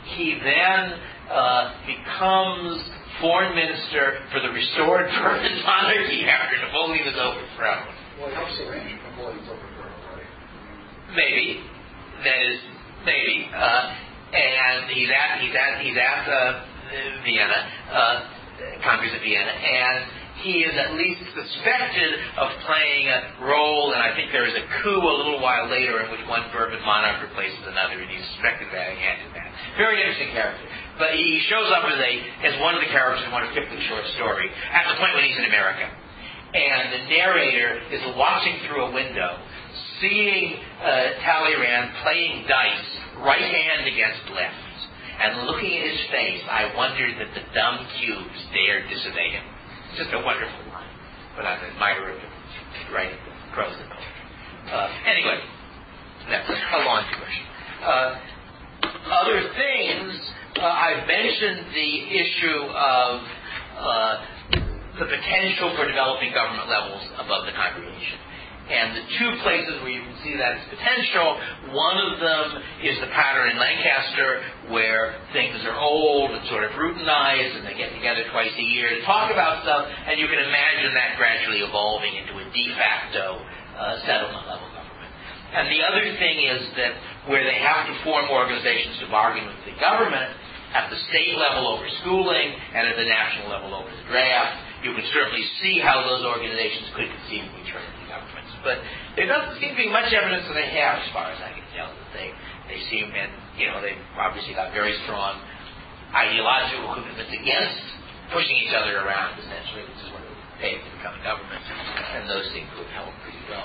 Speaker 1: He then becomes foreign minister for the restored Bourbon monarchy after Napoleon is overthrown.
Speaker 2: Well, it helps arrange Napoleon's overthrow, right?
Speaker 1: Maybe. That is, maybe. And he's at Vienna, Congress of Vienna, and he is at least suspected of playing a role, and I think there is a coup a little while later in which one Bourbon monarch replaces another, and he's suspected of having acted that. Very interesting character. But he shows up as one of the characters in one of Kipling's short story at the point when he's in America. And the narrator is watching through a window, seeing Talleyrand playing dice, right hand against left. And looking at his face, I wondered that the dumb cubes dared disobey him. Just a wonderful line. But I'm an admirer of writing prose and poetry. Anyway, that's a long version. Other things, I've mentioned the issue of the potential for developing government levels above the congregation. And the two places where you can see that as potential, one of them is the pattern in Lancaster, where things are old and sort of routinized, and they get together twice a year to talk about stuff, and you can imagine that gradually evolving into a de facto settlement-level government. And the other thing is that where they have to form organizations to bargain with the government, at the state level over schooling, and at the national level over the draft, you can certainly see how those organizations could conceivably turn into governments. But there doesn't seem to be much evidence that they have, as far as I can tell, that they seem, and they've obviously got very strong ideological commitments against pushing each other around, essentially, which is what it would take to become a government, and those seem to have held pretty well.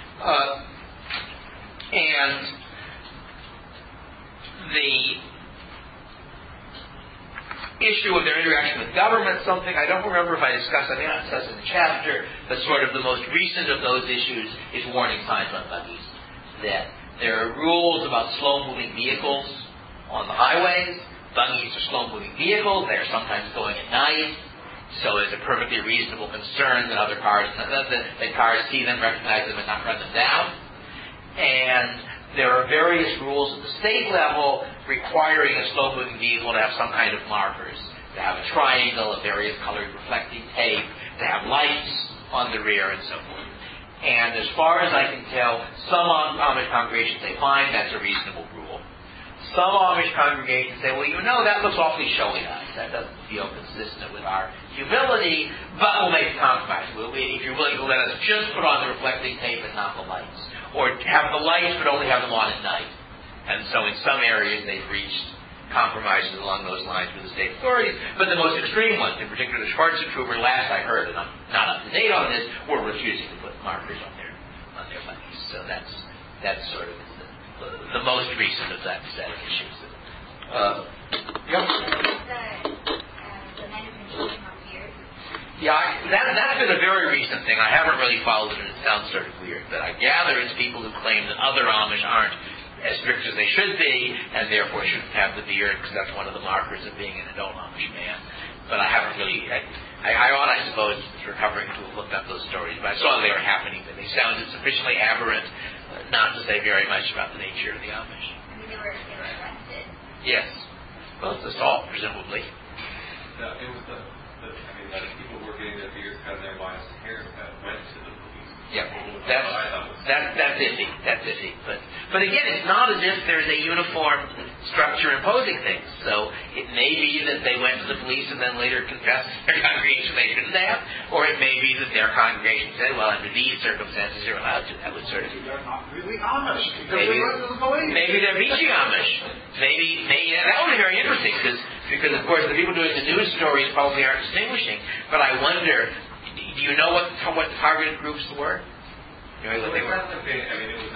Speaker 1: And the issue of their interaction with government, something I don't remember if I discussed, I may not discuss in the chapter, but sort of the most recent of those issues is warning signs on buggies. That there are rules about slow-moving vehicles on the highways. Buggies are slow-moving vehicles. They're sometimes going at night. So there's a perfectly reasonable concern that other cars, that cars see them, recognize them, and not run them down. And there are various rules at the state level requiring a slow-moving vehicle to have some kind of markers, to have a triangle of various colored reflecting tape, to have lights on the rear, and so forth. And as far as I can tell, some Amish congregations say, fine, that's a reasonable rule. Some Amish congregations say, well, that looks awfully showy to us. That doesn't feel consistent with our humility, but we'll make a compromise. If you're willing to let us just put on the reflecting tape and not the lights. Or have the lights, but only have them on at night. And so in some areas, they've reached compromises along those lines with the state authorities. But the most extreme ones, in particular the Schwarzentruber, last I heard, and I'm not up to date on this, were refusing to put markers on their buggies. So that's sort of the most recent of that set of issues. Yeah, that's been a very recent thing. I haven't really followed it, and it sounds sort of weird. But I gather it's people who claim that other Amish aren't as strict as they should be, and therefore shouldn't have the beard, because that's one of the markers of being an adult Amish man. But I haven't really... I ought, I suppose, recovering to have looked up those stories, but I saw they were happening, but they sounded sufficiently aberrant not to say very much about the nature of the Amish.
Speaker 4: I mean, they were arrested.
Speaker 1: Yes. Well, it's assault, presumably.
Speaker 3: No, it was the people who were getting their beards cut and their wives' hair cut went to the police.
Speaker 1: Yeah, that's iffy. That's iffy. But again, it's not as if there's a uniform structure imposing things. So it may be that they went to the police and then later confessed to their congregation they shouldn't have, or it may be that their congregation said, well, under these circumstances you're allowed to. That would sort of...
Speaker 2: They're not really Amish because they went to the police.
Speaker 1: Maybe they're Vichy Amish. Maybe that would be very interesting because of course the people doing the news stories probably aren't distinguishing. But I wonder, do you know what the targeted groups were? You know what they were?
Speaker 3: It was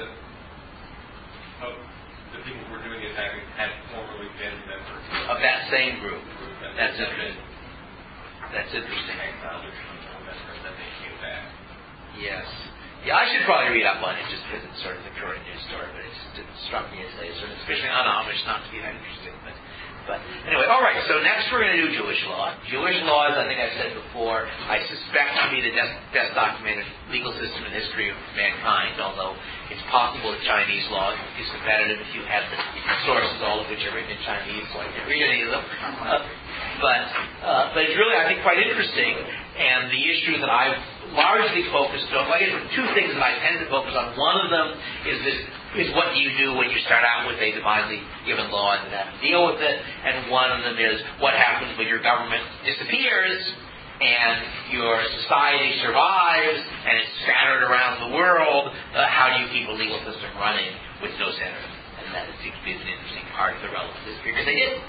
Speaker 3: the people who were doing the attacking had formerly been members
Speaker 1: of that same group. That's interesting. That's interesting.
Speaker 3: Exiled or members, then they came back.
Speaker 1: Yes. Yeah, I should probably read up on it just because it's sort of the current news story, but it struck me as especially un-Amish, not to be that interesting. But anyway, all right, so next we're going to do Jewish law. Jewish law, as I think I've said before, I suspect to be the best documented legal system in the history of mankind, although it's possible that Chinese law is competitive if you have the sources, all of which are written in Chinese, so I can't read any of them. But it's really, I think, quite interesting, and the issue that I've largely focused on, I guess there are two things that I tend to focus on. One of them is what do you do when you start out with a divinely given law and have to deal with it, and one of them is what happens when your government disappears and your society survives and it's scattered around the world. How do you keep a legal system running with no center? And that seems to be an interesting part of the relative history, because they did.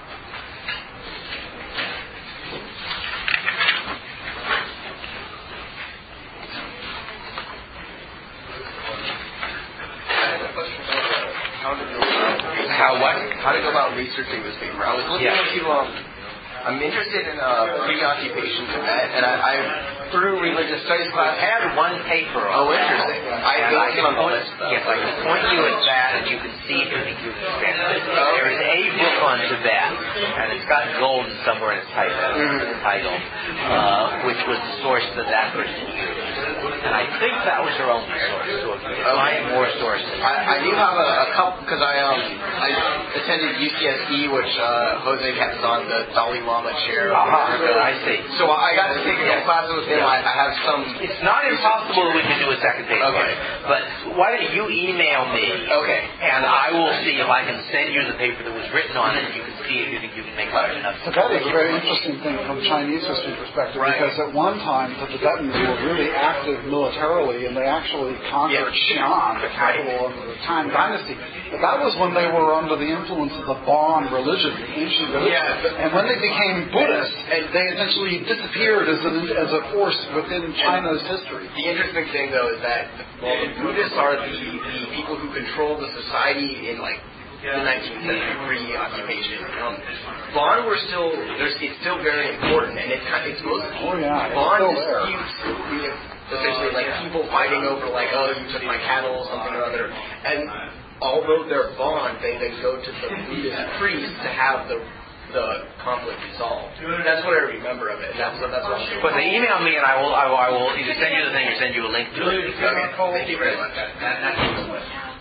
Speaker 7: How to go about researching this paper. I was looking into, I'm interested in preoccupation Tibet, and I through religious studies class
Speaker 1: I had one paper on
Speaker 7: interesting. I can
Speaker 1: point you at that, and you can see if you think you understand it. There is a book on Tibet, and it's got gold somewhere in its title, which was the source that person used. And I think that was her only source. So if you find more sources.
Speaker 7: I do have a couple, because I attended UCSD, which Jose Capizon, the Dalai Lama chair.
Speaker 1: I see.
Speaker 7: So I got to take a couple classes with him. I have some...
Speaker 1: It's not impossible that we can do a second page.
Speaker 7: Okay.
Speaker 1: But why don't you email me?
Speaker 7: Okay.
Speaker 1: And I will see if I can send you the paper that was written on it, and you can see if you think you can make large enough.
Speaker 2: Tibet is a very interesting thing from Chinese history perspective, because at one time the Tibetans were really active militarily, and they actually conquered Xi'an, the capital of the Tang Dynasty. But that was when they were under the influence of the Bon religion, the ancient religion. And when they became Buddhist, they essentially disappeared as a force within China's history.
Speaker 7: The interesting thing, though, is that the Buddhists are the people who control the society in the 19th century preoccupation. Bon were still it's still very important, and it's mostly Bon disputes. Essentially, people fighting over you took my cattle, something or other, and although they're Bon, they then go to the Buddhist priest to have the conflict resolved. That's what I remember of it. That's what I'm saying.
Speaker 1: But they email me, and I will either send you the thing or send you a link to it.
Speaker 7: Okay. Thank you very much.